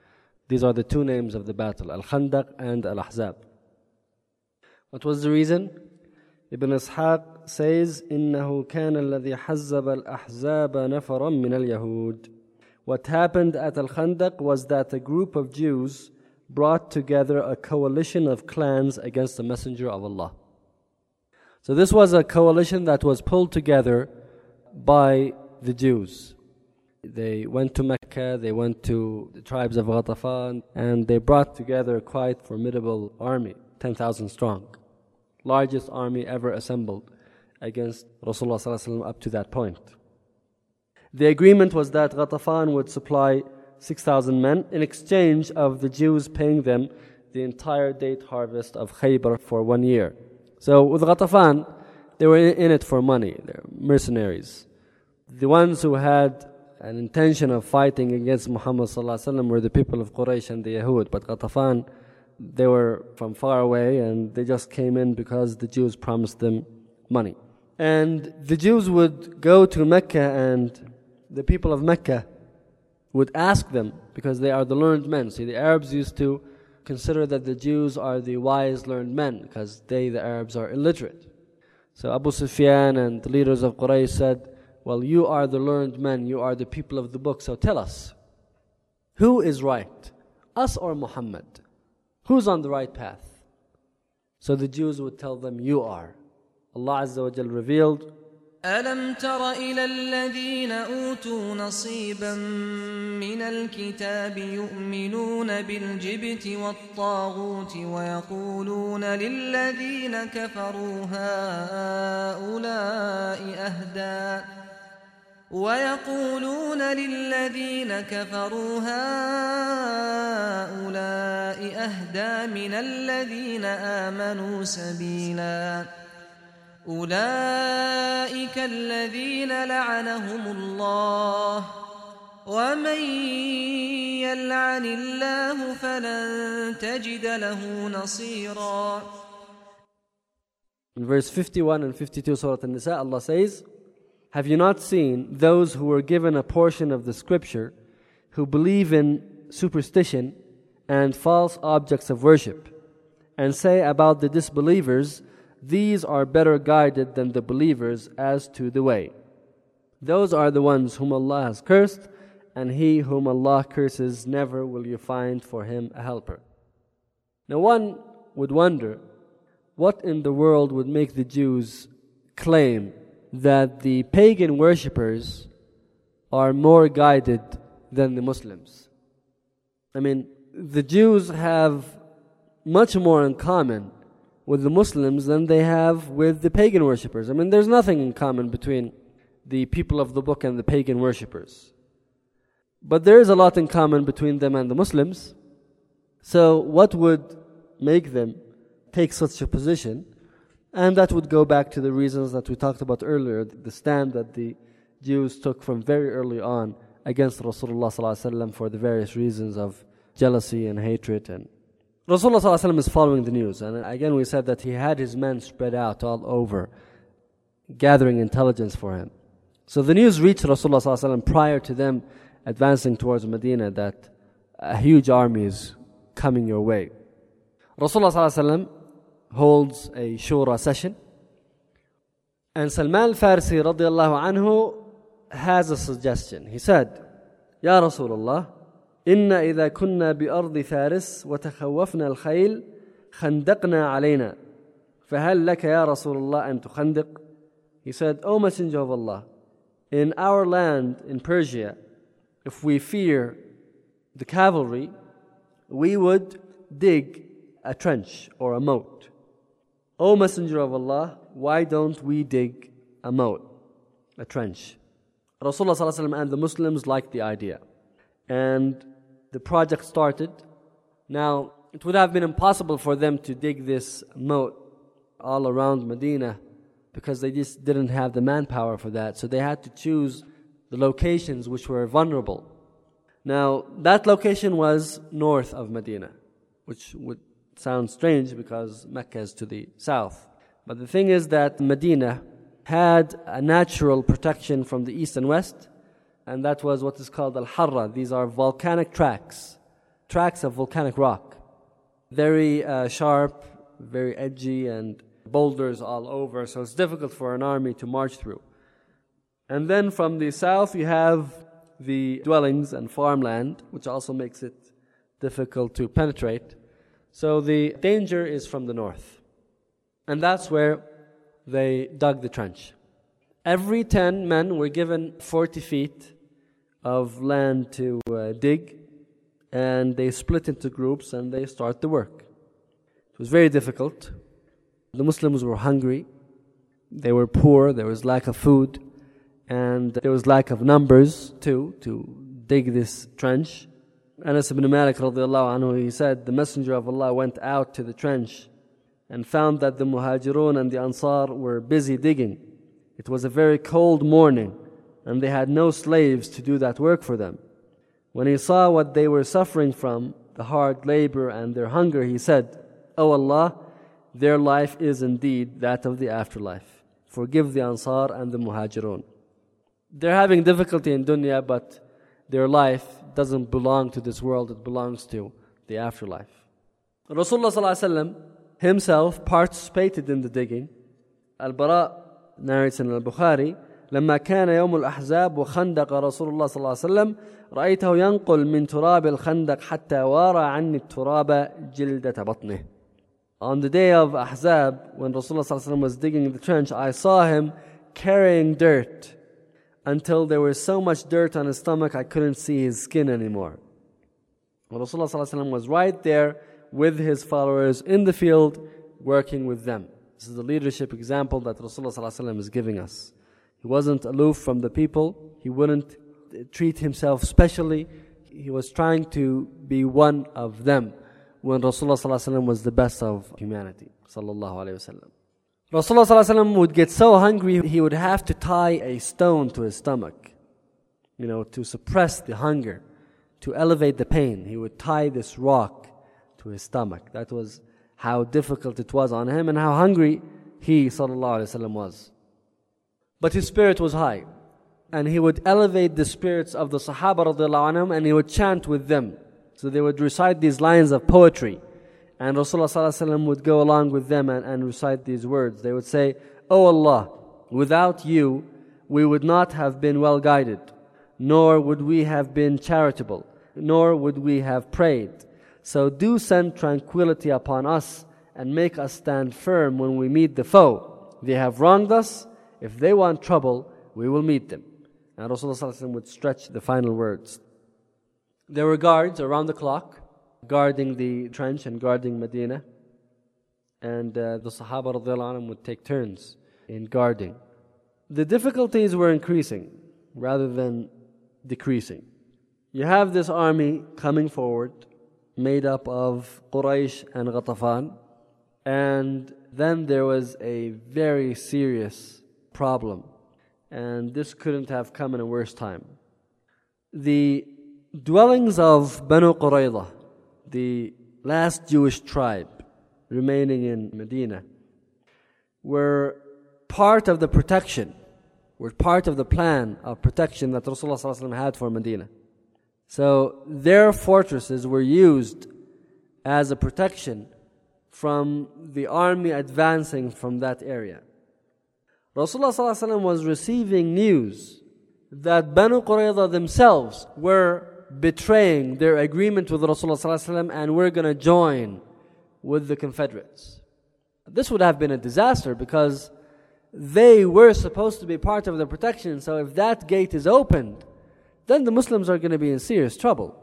These are the two names of the battle, Al-Khandaq and Al-Ahzab. What was the reason? Ibn Ishaq says, إِنَّهُ كَانَ الَّذِي حَزَّبَ الْأَحْزَابَ نَفَرًا مِنَ الْيَهُودِ. What happened at Al-Khandaq was that a group of Jews brought together a coalition of clans against the Messenger of Allah. So this was a coalition that was pulled together by the Jews. They went to Mecca, they went to the tribes of Ghatafan, and they brought together a quite formidable army, ten thousand strong. Largest army ever assembled against Rasulullah sallallahu alaihi wasallam up to that point. The agreement was that Ghatafan would supply six thousand men in exchange of the Jews paying them the entire date harvest of Khaybar for one year. So with Ghatafan, they were in it for money. They're mercenaries. The ones who had an intention of fighting against Muhammad sallallahu alaihi wasallam were the people of Quraysh and the Yahud. But Ghatafan, they were from far away and they just came in because the Jews promised them money. And the Jews would go to Mecca, and the people of Mecca would ask them, because they are the learned men. See, the Arabs used to consider that the Jews are the wise, learned men, because they, the Arabs, are illiterate. So Abu Sufyan and the leaders of Quraysh said, well, you are the learned men, you are the people of the book, so tell us, who is right, us or Muhammad? Who's on the right path? So the Jews would tell them, you are. Allah Azza wa Jal revealed, أَلَمْ تَرَ إِلَى الَّذِينَ أُوتُوا نَصِيبًا مِنَ الْكِتَابِ يُؤْمِنُونَ بِالْجِبْتِ وَالطَّاغُوتِ وَيَقُولُونَ لِلَّذِينَ كَفَرُوا هَؤُلَاءِ أَهْدَى وَيَقُولُونَ لِلَّذِينَ كَفَرُوا هَؤُلَاءِ أَهْدَى مِنَ الَّذِينَ آمَنُوا سَبِيلًا أولئك الذين لعنهم الله ومن يلعن الله فلن تجد له نصيرا. In verse fifty-one and fifty-two Surah An-Nisa, Allah says, have you not seen those who were given a portion of the scripture who believe in superstition and false objects of worship, and say about the disbelievers, these are better guided than the believers as to the way. Those are the ones whom Allah has cursed, and he whom Allah curses, never will you find for him a helper. Now one would wonder, what in the world would make the Jews claim that the pagan worshippers are more guided than the Muslims? I mean, the Jews have much more in common with the Muslims than they have with the pagan worshippers. I mean, there's nothing in common between the people of the book and the pagan worshippers. But there is a lot in common between them and the Muslims. So what would make them take such a position? And that would go back to the reasons that we talked about earlier, the stand that the Jews took from very early on against Rasulullah sallallahu alaihi wasallam for the various reasons of jealousy and hatred. And Rasulullah sallallahu alaihi wasallam is following the news, and again we said that he had his men spread out all over, gathering intelligence for him. So the news reached Rasulullah sallallahu alaihi wasallam prior to them advancing towards Medina that a huge army is coming your way. Rasulullah sallallahu alaihi wasallam holds a shura session, and Salman al-Farsi radiallahu anhu has a suggestion. He said, Ya Rasulullah, إن إذا كنا بأرض فارس وتخوفنا الخيل خندقنا علينا فهل لك يا رسول الله أن تخندق? He said, O Messenger of Allah, in our land in Persia, if we fear the cavalry, we would dig a trench or a moat. O Messenger of Allah, why don't we dig a moat, a trench? Rasulullah sallallahu alaihi wasallam and the Muslims liked the idea, and the project started. Now, it would have been impossible for them to dig this moat all around Medina because they just didn't have the manpower for that. So they had to choose the locations which were vulnerable. Now, that location was north of Medina, which would sound strange because Mecca is to the south. But the thing is that Medina had a natural protection from the east and west, and that was what is called Al-Harra. These are volcanic tracks tracks of volcanic rock. Very uh, sharp, very edgy, and boulders all over, so it's difficult for an army to march through. And then from the south you have the dwellings and farmland, which also makes it difficult to penetrate. So the danger is from the north. And that's where they dug the trench. Every ten men were given forty feet of land to uh, dig, and they split into groups and they start the work. It was very difficult. The Muslims were hungry, they were poor, there was lack of food, and there was lack of numbers too to dig this trench. Anas ibn Malik radiallahu anhu, he said, the Messenger of Allah went out to the trench and found that the Muhajirun and the Ansar were busy digging. It was a very cold morning and they had no slaves to do that work for them. When he saw what they were suffering from, the hard labor and their hunger, he said, "O Allah, their life is indeed that of the afterlife. Forgive the Ansar and the Muhajirun." They're having difficulty in dunya, but their life doesn't belong to this world, it belongs to the afterlife. Rasulullah sallallahu alaihi wasallam himself participated in the digging. Al-Bara narrates in Al-Bukhari, لما كان يوم الأحزاب وخندق رسول الله صلى الله عليه وسلم رأيته ينقل من تراب الخندق حتى وارى عني التراب جلدة بطنه. On the day of Ahzab, when Rasulullah sallallahu alaihi wasallam was digging the trench, I saw him carrying dirt until there was so much dirt on his stomach I couldn't see his skin anymore. Well, Rasulullah sallallahu alaihi wasallam was right there with his followers in the field, working with them. This is the leadership example that Rasulullah sallallahu alaihi wasallam is giving us. He wasn't aloof from the people. He wouldn't treat himself specially. He was trying to be one of them when Rasulullah sallallahu alaihi wasallam was the best of humanity. Sallallahu alaihi wasallam. Rasulullah sallallahu alaihi wasallam would get so hungry, he would have to tie a stone to his stomach, you know, to suppress the hunger, to elevate the pain. He would tie this rock to his stomach. That was how difficult it was on him and how hungry he, sallallahu alaihi wasallam, was. But his spirit was high, and he would elevate the spirits of the Sahaba radiallahu anhum, and he would chant with them. So they would recite these lines of poetry, and Rasulullah sallallahu alaihi wasallam would go along with them and, and recite these words. They would say, "O Allah, without you, we would not have been well guided, nor would we have been charitable, nor would we have prayed. So do send tranquility upon us and make us stand firm when we meet the foe. They have wronged us. If they want trouble, we will meet them." And Rasulullah sallallahu alaihi wasallam would stretch the final words. There were guards around the clock guarding the trench and guarding Medina. And uh, the Sahaba radiallahu anhum would take turns in guarding. The difficulties were increasing rather than decreasing. You have this army coming forward made up of Quraysh and Ghatafan. And then there was a very serious problem. And this couldn't have come in a worse time. The dwellings of Banu Qurayza, the last Jewish tribe remaining in Medina, were part of the protection, were part of the plan of protection that Rasulullah sallallahu alaihi wasallam had for Medina. So their fortresses were used as a protection from the army advancing from that area. Rasulullah sallallahu alaihi wasallam was receiving news that Banu Qurayza themselves were betraying their agreement with Rasulullah sallallahu alaihi wasallam and were going to join with the Confederates. This would have been a disaster because they were supposed to be part of the protection. So if that gate is opened, then the Muslims are going to be in serious trouble.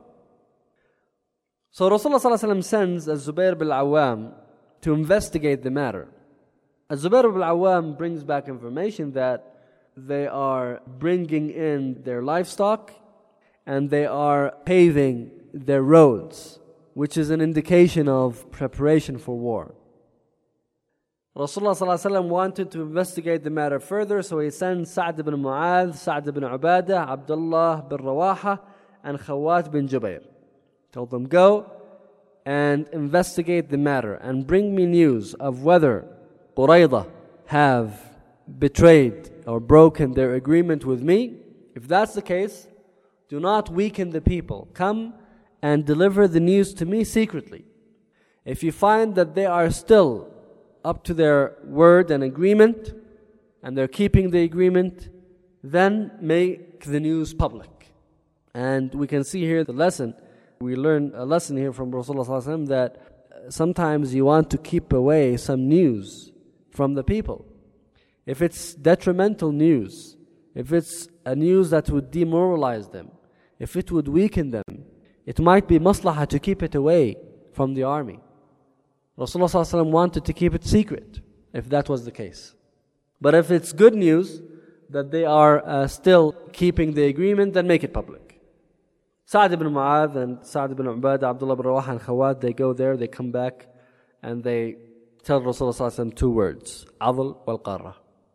So Rasulullah sallallahu alaihi wasallam sends Az-Zubair bil Awwam to investigate the matter. Az-Zubair bil Awwam brings back information that they are bringing in their livestock and they are paving their roads, which is an indication of preparation for war. Rasulullah sallallahu alaihi wasallam wanted to investigate the matter further, so he sends Sa'd ibn Mu'adh, Sa'd ibn Ubadah, Abdullah bin Rawaha, and Khawat bin Jubair. Told them, go and investigate the matter and bring me news of whether Qurayza have betrayed or broken their agreement with me. If that's the case, do not weaken the people. Come and deliver the news to me secretly. If you find that they are still up to their word and agreement, and they're keeping the agreement, then make the news public. And we can see here the lesson. We learn a lesson here from Rasulullah sallallahu alaihi wasallam that sometimes you want to keep away some news from the people. If it's detrimental news, if it's a news that would demoralize them, if it would weaken them, it might be maslahah to keep it away from the army. Rasulullah sallallahu alaihi wasallam wanted to keep it secret, if that was the case. But if it's good news that they are uh, still keeping the agreement, then make it public. Sa'd ibn Mu'adh and Sa'd ibn Ubadah, Abdullah ibn Rawaha and Khawat, they go there, they come back, and they tell Rasulullah sallallahu alaihi wasallam two words: Adl wal Qarra.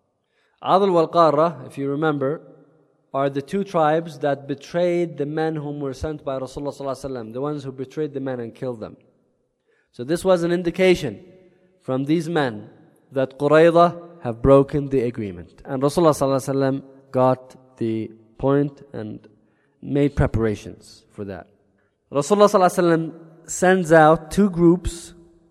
Adl wal Qarra, if you remember, are the two tribes that betrayed the men whom were sent by Rasulullah sallallahu alaihi wasallam, the ones who betrayed the men and killed them. So this was an indication from these men that Qurayza have broken the agreement. And Rasulullah sallallahu alaihi wasallam got the point and made preparations for that. Rasulullah sallallahu alaihi wasallam sends out two groups,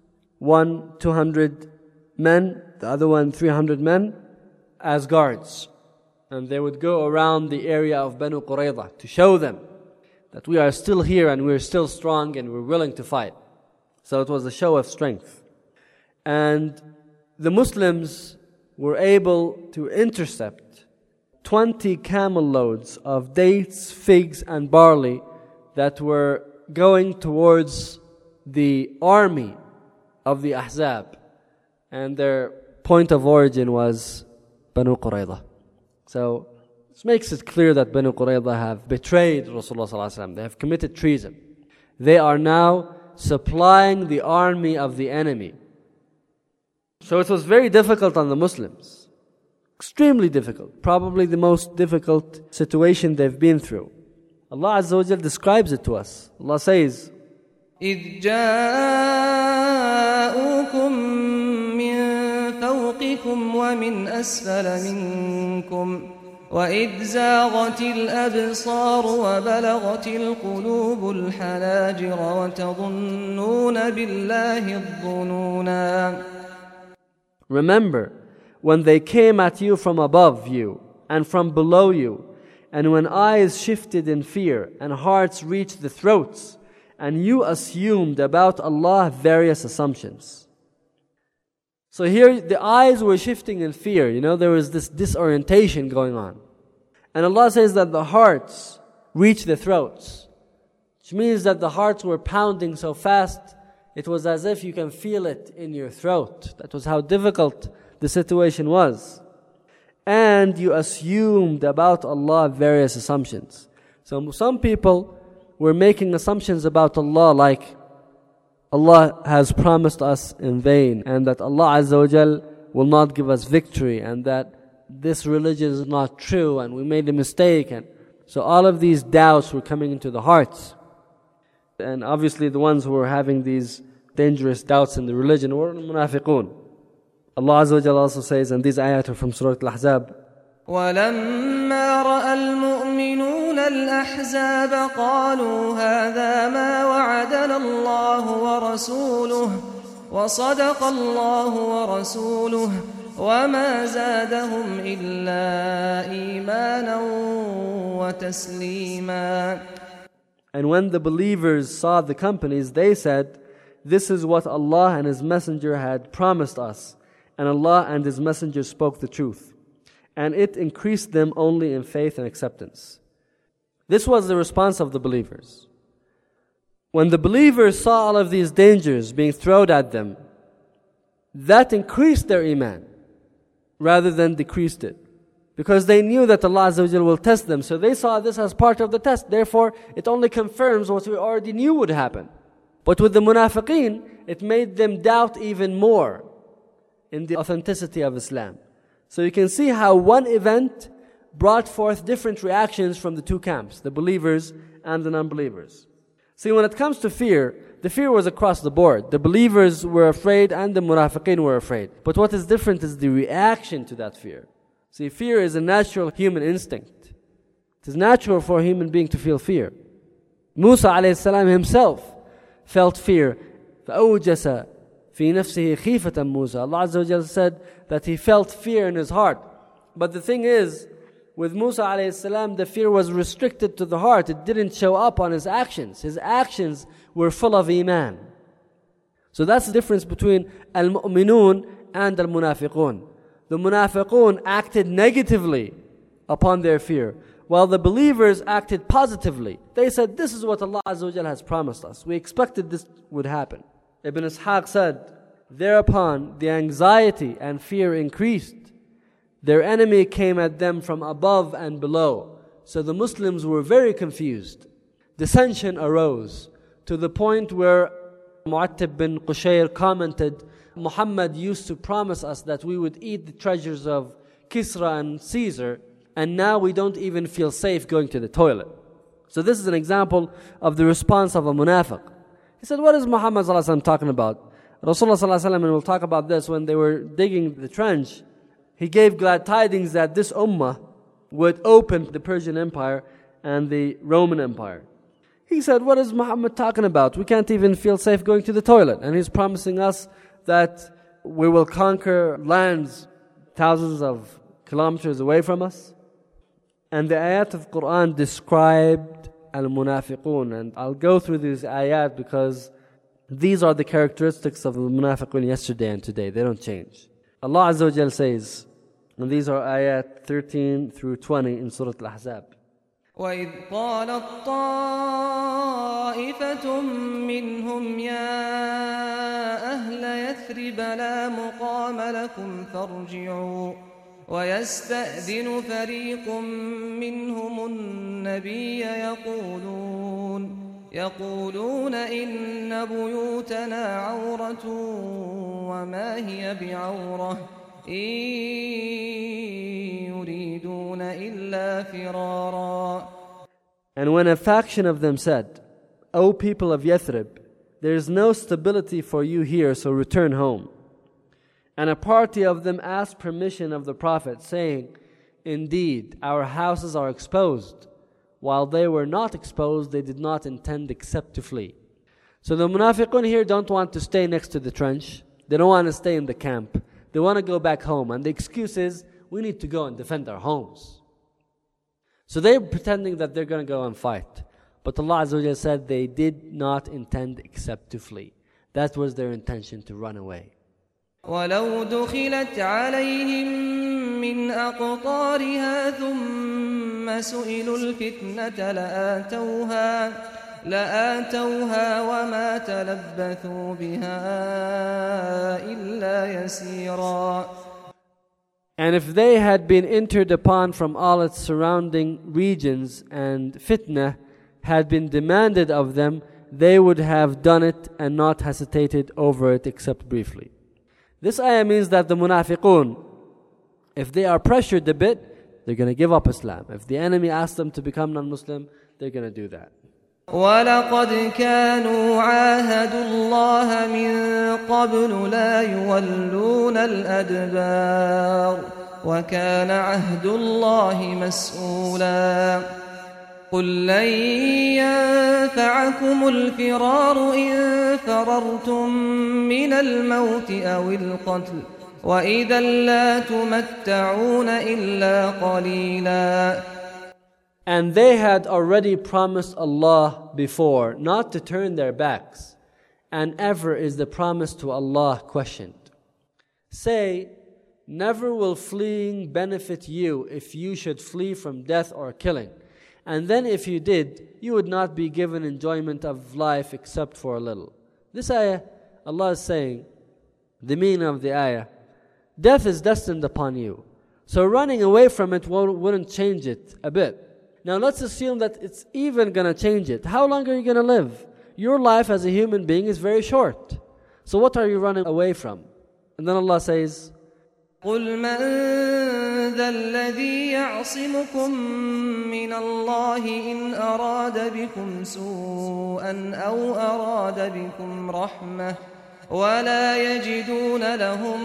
one two hundred men, the other one three hundred men, as guards. And they would go around the area of Banu Qurayza to show them that we are still here and we're still strong and we're willing to fight. So it was a show of strength. And the Muslims were able to intercept twenty camel loads of dates, figs and barley that were going towards the army of the Ahzab. And their point of origin was Banu Qurayza. So this makes it clear that Banu Qurayza have betrayed Rasulullah sallallahu alaihi wasallam. They have committed treason. They are now supplying the army of the enemy. So it was very difficult on the Muslims. Extremely difficult. Probably the most difficult situation they've been through. Allah Azza wa Jal describes it to us. Allah says, إِذْ جَاءُوكُم مِّن فَوْقِكُمْ وَمِنْ أَسْفَلَ مِنْكُمْ وَإِذْ زَاغَتِ الْأَبْصَارُ وَبَلَغَتِ الْقُلُوبُ الْحَنَاجِرَ وَتَظُنُّونَ بِاللَّهِ الظُّنُونَا. Remember when they came at you from above you and from below you, and when eyes shifted in fear and hearts reached the throats, and you assumed about Allah various assumptions. So here the eyes were shifting in fear. You know, there was this disorientation going on. And Allah says that the hearts reached the throats, which means that the hearts were pounding so fast, it was as if you can feel it in your throat. That was how difficult the situation was. And you assumed about Allah various assumptions. So some people were making assumptions about Allah, like Allah has promised us in vain, and that Allah Azza wa Jal will not give us victory, and that this religion is not true, and we made a mistake. And so all of these doubts were coming into the hearts. And obviously the ones who were having these dangerous doubts in the religion were munafiqun. Allah Azza wa Jal also says, and these ayat are from Surah Al-Ahzab, وَلَمَّا رَأَى الْمُؤْمِنُونَ الْأَحْزَابَ قَالُوا هَذَا مَا وَعَدَنَا اللَّهُ وَرَسُولُهُ وَصَدَقَ اللَّهُ وَرَسُولُهُ وَمَا زَادَهُمْ إِلَّا إِيمَانًا وَتَسْلِيمًا. And when the believers saw the companies, they said, this is what Allah and His Messenger had promised us, and Allah and His Messenger spoke the truth. And it increased them only in faith and acceptance. This was the response of the believers. When the believers saw all of these dangers being thrown at them, that increased their iman rather than decreased it. Because they knew that Allah Azza wa Jal will test them. So they saw this as part of the test. Therefore, it only confirms what we already knew would happen. But with the munafiqeen, it made them doubt even more in the authenticity of Islam. So you can see how one event brought forth different reactions from the two camps, the believers and the non-believers. See, when it comes to fear, the fear was across the board. The believers were afraid and the munafiqeen were afraid. But what is different is the reaction to that fear. See, fear is a natural human instinct. It is natural for a human being to feel fear. Musa alayhi salam himself felt fear. فَأَوْجَسَ فِي نَفْسِهِ خِيفَةً مُوسَى. Allah Azza wa Jalla said that he felt fear in his heart. But the thing is, with Musa alayhi salam, the fear was restricted to the heart. It didn't show up on his actions. His actions were full of iman. So that's the difference between al-mu'minun and al-munafiqun. The munafiqun acted negatively upon their fear, while the believers acted positively. They said, this is what Allah Azza wa Jalla has promised us. We expected this would happen. Ibn Ishaq said, thereupon the anxiety and fear increased. Their enemy came at them from above and below. So the Muslims were very confused. Dissension arose to the point where Mu'attib bin Qushayr commented, Muhammad used to promise us that we would eat the treasures of Kisra and Caesar, and now we don't even feel safe going to the toilet. So this is an example of the response of a munafiq. He said, what is Muhammad sallallahu alaihi wasallam talking about? Rasulullah sallallahu alaihi wasallam, and we'll talk about this, when they were digging the trench, he gave glad tidings that this ummah would open the Persian Empire and the Roman Empire. He said, what is Muhammad talking about? We can't even feel safe going to the toilet. And he's promising us that we will conquer lands thousands of kilometers away from us. And the ayat of Quran described al-munafiqun. And I'll go through these ayat because these are the characteristics of the munafiqun yesterday and today. They don't change. Allah Azza wa Jal says, and these are ayat thirteen through twenty in Surah Al-Ahzab. وَإِذْ قَالَتْ طَائِفَةٌ مِّنْهُمْ يَا أَهْلَ يَثْرِبَ لَا مُقَامَ لَكُمْ فَارْجِعُوا وَيَسْتَأْذِنُ فَرِيقٌ مِّنْهُمُ النَّبِيَّ يَقُولُونَ يقولون إن بيوتنا عورة وما هي بعورة إن يريدون إلا فرارا. And when a faction of them said, O people of Yathrib, there is no stability for you here, so return home. And a party of them asked permission of the Prophet, saying, Indeed, our houses are exposed. While they were not exposed, they did not intend except to flee. So the munafiqun here don't want to stay next to the trench. They don't want to stay in the camp. They want to go back home. And the excuse is, we need to go and defend our homes. So they're pretending that they're going to go and fight. But Allah Azza wa Jalla said they did not intend except to flee. That was their intention, to run away. وَلَوْ دُخِلَتْ عَلَيْهِمْ مِنْ أَقْطَارِهَا ثُمَّ سُئِلُوا الْفِتْنَةَ لَآتَوْهَا لَآتَوْهَا وَمَا تَلَبَّثُوا بِهَا إِلَّا يَسِيرًا. And if they had been entered upon from all its surrounding regions and fitna had been demanded of them, they would have done it and not hesitated over it except briefly. This ayah means that the munafiqun, if they are pressured a bit, they're going to give up Islam. If the enemy asks them to become non-Muslim, they're going to do that. وَلَقَدْ كَانُوا عَاهَدُوا اللَّهَ مِن قَبْلُ لَا يُوَلُّونَ الْأَدْبَارَ وَكَانَ عَهْدُ اللَّهِ مَسْئُولًا. قُلْ لَن يَنفَعَكُمُ الْفِرَارُ إِن فَرَرْتُم مِّنَ الْمَوْتِ أَوِ الْقَتْلِ وَإِذًا لَّا تُمَتَّعُونَ إِلَّا قَلِيلًا. And they had already promised Allah before not to turn their backs, and ever is the promise to Allah questioned. Say, never will fleeing benefit you if you should flee from death or killing. And then if you did, you would not be given enjoyment of life except for a little. This ayah, Allah is saying, the meaning of the ayah, death is destined upon you. So running away from it wouldn't change it a bit. Now let's assume that it's even going to change it. How long are you going to live? Your life as a human being is very short. So what are you running away from? And then Allah says, قُلْ مَنْ ذَا الَّذِي يَعْصِمُكُم مِّنَ اللَّهِ إِنْ أَرَادَ بِكُمْ سُوءًا أَوْ أَرَادَ بِكُمْ رَحْمَةً وَلَا يَجِدُونَ لَهُم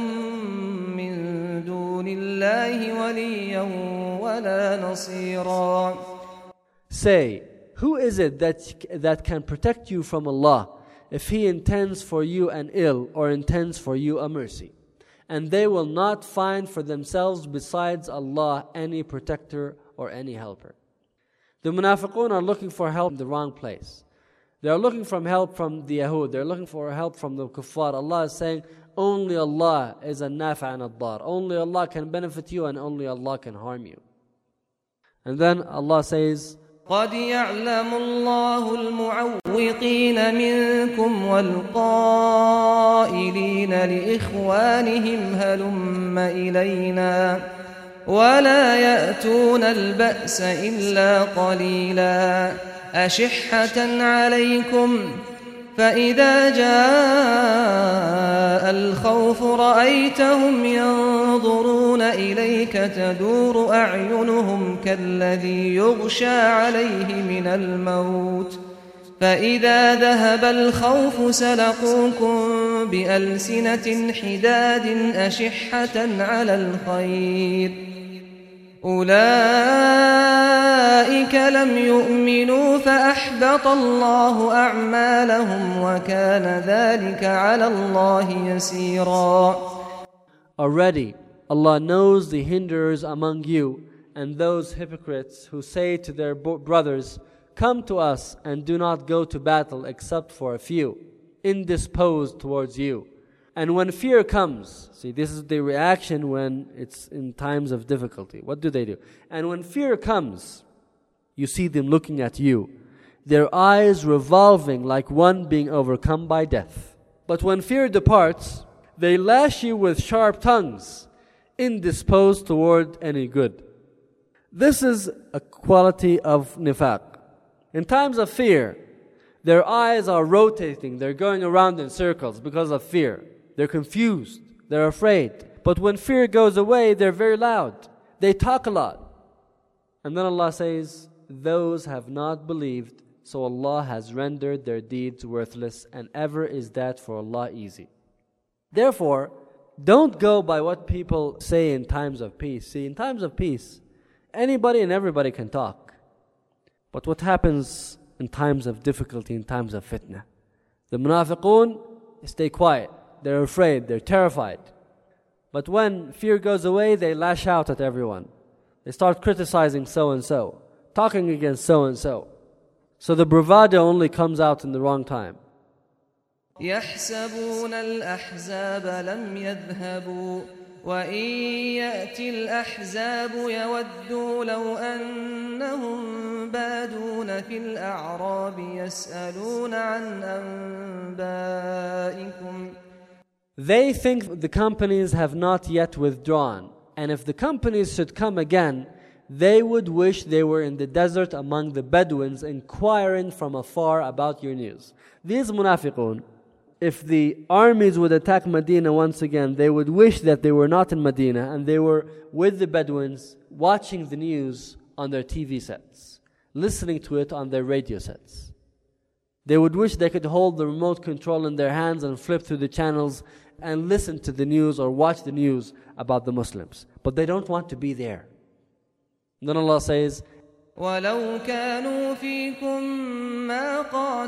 مِّن دُونِ اللَّهِ وَلِيًّا وَلَا نَصِيرًا. Say, who is it that, that can protect you from Allah if He intends for you an ill or intends for you a mercy? And they will not find for themselves besides Allah any protector or any helper. The munafiqun are looking for help in the wrong place. They are looking for help from the Yahud. They are looking for help from the kuffar. Allah is saying, only Allah is a nafa and a dar. Only Allah can benefit you and only Allah can harm you. And then Allah says, قَدْ يَعْلَمُ اللَّهُ الْمُعَوِّقِينَ مِنْكُمْ وَالْقَائِلِينَ لِإِخْوَانِهِمْ هَلُمَّ إِلَيْنَا وَلَا يَأْتُونَ الْبَأْسَ إِلَّا قَلِيلًا أَشِحَّةً عَلَيْكُمْ فَإِذَا جَاءَ الْخَوْفُ رَأَيْتَهُمْ يَنظُرُونَ إِلَيْكَ تَدُورُ أَعْيُنُهُمْ كَالَّذِي يُغْشَى عَلَيْهِ مِنَ الْمَوْتِ فَإِذَا ذَهَبَ الْخَوْفُ سَلَقُوكُمْ بِأَلْسِنَةٍ حِدَادٍ أَشِحَّةً عَلَى الْخَيْرِ أولئك لم يؤمنوا فأحبط الله أعمالهم وكان ذلك على الله يسيرا. Already Allah knows the hinderers among you and those hypocrites who say to their brothers, come to us and do not go to battle except for a few, indisposed towards you. And when fear comes, see, this is the reaction when it's in times of difficulty. What do they do? And when fear comes, you see them looking at you, their eyes revolving like one being overcome by death. But when fear departs, they lash you with sharp tongues, indisposed toward any good. This is a quality of nifaq. In times of fear, their eyes are rotating, they're going around in circles because of fear. They're confused, they're afraid. But when fear goes away, they're very loud. They talk a lot. And then Allah says, those have not believed, so Allah has rendered their deeds worthless, and ever is that for Allah easy. Therefore, don't go by what people say in times of peace. See, in times of peace, anybody and everybody can talk. But what happens in times of difficulty, in times of fitna? The munafiqun stay quiet. They're afraid, they're terrified. But when fear goes away, they lash out at everyone. They start criticizing so-and-so, talking against so-and-so. So the bravado only comes out in the wrong time. يَحْسَبُونَ الْأَحْزَابَ لَمْ يَذْهَبُوا وَإِنْ يَأْتِ الْأَحْزَابُ يَوَدُّوا لَوْ أَنَّهُمْ بَادُونَ فِي الْأَعْرَابِ يَسْأَلُونَ عَنْ أَنْبَائِكُمْ. They think the companies have not yet withdrawn, and if the companies should come again, they would wish they were in the desert among the Bedouins, inquiring from afar about your news. These munafiqun, if the armies would attack Medina once again, they would wish that they were not in Medina and they were with the Bedouins, watching the news on their T V sets, listening to it on their radio sets. They would wish they could hold the remote control in their hands and flip through the channels and listen to the news or watch the news about the Muslims. But they don't want to be there. And then Allah says, وَلَوْ كَانُوا فِيكُمْ مَا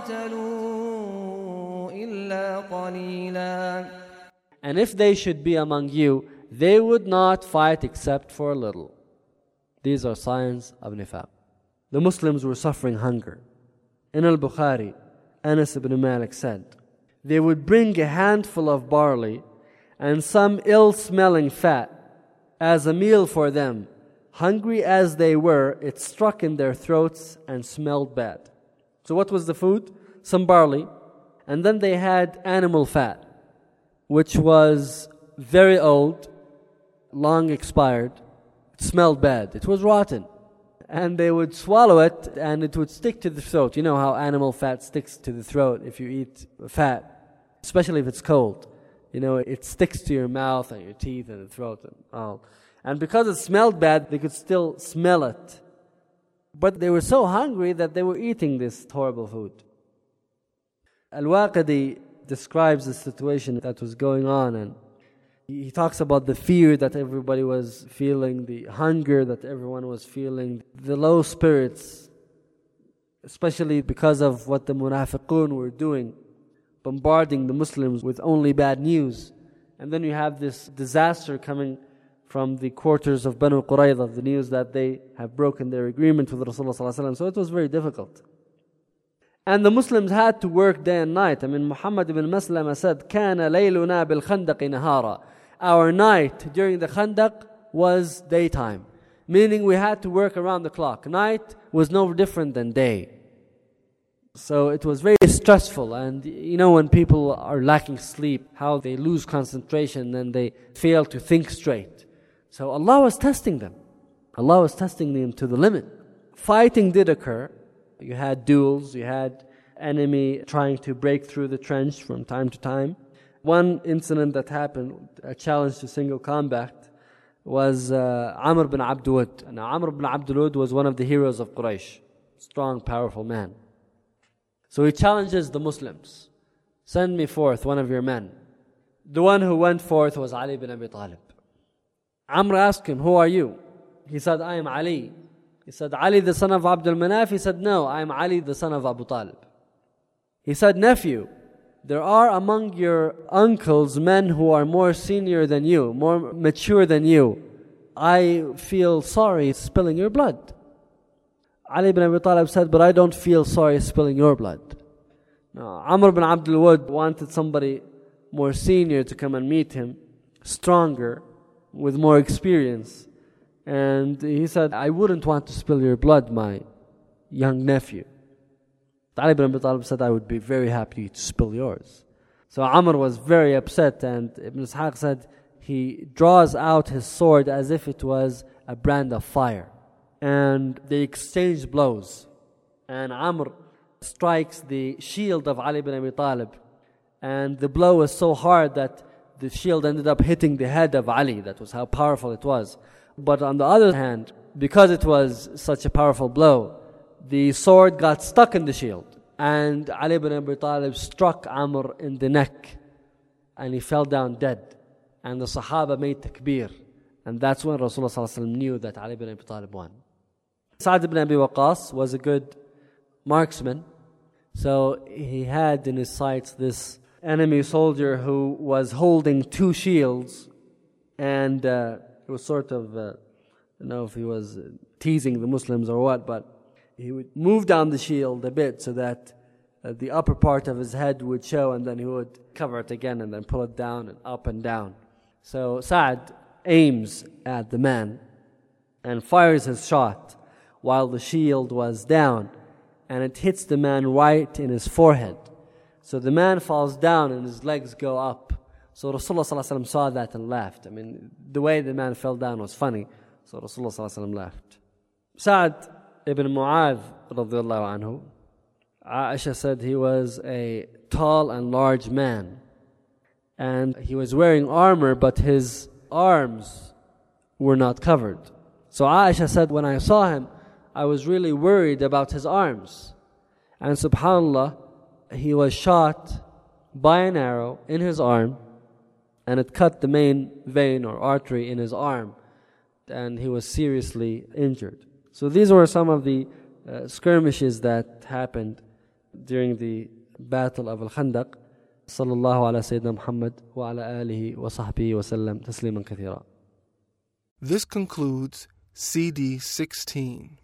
قَاتَلُوا إِلَّا قَلِيلًا. And if they should be among you, they would not fight except for a little. These are signs of nifaq. The Muslims were suffering hunger. In Al-Bukhari, Anas ibn Malik said, they would bring a handful of barley and some ill-smelling fat as a meal for them. Hungry as they were, it struck in their throats and smelled bad. So what was the food? Some barley. And then they had animal fat, which was very old, long expired. It smelled bad. It was rotten. And they would swallow it and it would stick to the throat. You know how animal fat sticks to the throat if you eat fat, especially if it's cold. You know, it sticks to your mouth and your teeth and the throat and all. And because it smelled bad, they could still smell it. But they were so hungry that they were eating this horrible food. Al-Waqidi describes the situation that was going on, and he talks about the fear that everybody was feeling, the hunger that everyone was feeling, the low spirits. especially because of what the munafiqun were doing, bombarding the Muslims with only bad news. And then you have this disaster coming from the quarters of Banu Qurayza, the news that they have broken their agreement with Rasulullah sallallahu alaihi wasallam. So it was very difficult. And the Muslims had to work day and night. I mean, Muhammad ibn Maslama said, كَانَ لَيْلُنَا بِالْخَنْدَقِ نَهَارًا. Our night during the Khandaq was daytime, meaning we had to work around the clock. Night was no different than day. So it was very stressful. And you know, when people are lacking sleep, how they lose concentration and they fail to think straight. So Allah was testing them. Allah was testing them to the limit. Fighting did occur. You had duels, you had enemy trying to break through the trench from time to time. One incident that happened, a challenge to single combat, was uh, Amr bin Abd Wud. Now Amr bin Abd Wud was one of the heroes of Quraysh. Strong, powerful man. So he challenges the Muslims. Send me forth one of your men. The one who went forth was Ali bin Abi Talib. Amr asked him, who are you? He said, I am Ali. He said, Ali the son of Abdul Manaf? He said, no, I am Ali the son of Abu Talib. He said, nephew, there are among your uncles men who are more senior than you, more mature than you. I feel sorry spilling your blood. Ali ibn Abi Talib said, but I don't feel sorry spilling your blood. Now, Amr ibn Abdul Wud wanted somebody more senior to come and meet him, stronger, with more experience. And he said, I wouldn't want to spill your blood, my young nephew. Ali ibn Abi Talib said, I would be very happy to spill yours. So Amr was very upset, and Ibn Ishaq said, he draws out his sword as if it was a brand of fire. And they exchange blows. And Amr strikes the shield of Ali ibn Abi Talib. And the blow was so hard that the shield ended up hitting the head of Ali. That was how powerful it was. But on the other hand, because it was such a powerful blow, the sword got stuck in the shield. And Ali ibn Abi Talib struck Amr in the neck. And he fell down dead. And the Sahaba made takbir. And that's when Rasulullah sallallahu alaihi wasallam knew that Ali ibn Abi Talib won. Sa'd ibn Abi Waqqas was a good marksman. So he had in his sights this enemy soldier who was holding two shields. And uh, it was sort of, uh, I don't know if he was teasing the Muslims or what, but he would move down the shield a bit so that uh, the upper part of his head would show, and then he would cover it again and then pull it down and up and down. So Sa'd aims at the man and fires his shot while the shield was down, and it hits the man right in his forehead. So the man falls down and his legs go up. So Rasulullah sallallahu alaihi wasallam saw that and laughed. I mean, the way the man fell down was funny. So Rasulullah sallallahu alaihi wasallam laughed. Sa'd ibn Mu'adh radiyallahu anhu, Aisha said he was a tall and large man. And he was wearing armor, but his arms were not covered. So Aisha said, when I saw him, I was really worried about his arms. And subhanAllah, he was shot by an arrow in his arm, and it cut the main vein or artery in his arm, and he was seriously injured. So these were some of the uh, skirmishes that happened during the Battle of Al-Khandaq. Sallallahu ala Sayyidina Muhammad wa ala alihi wa sahbihi wa sallam tasliman kathira. This concludes C D sixteen.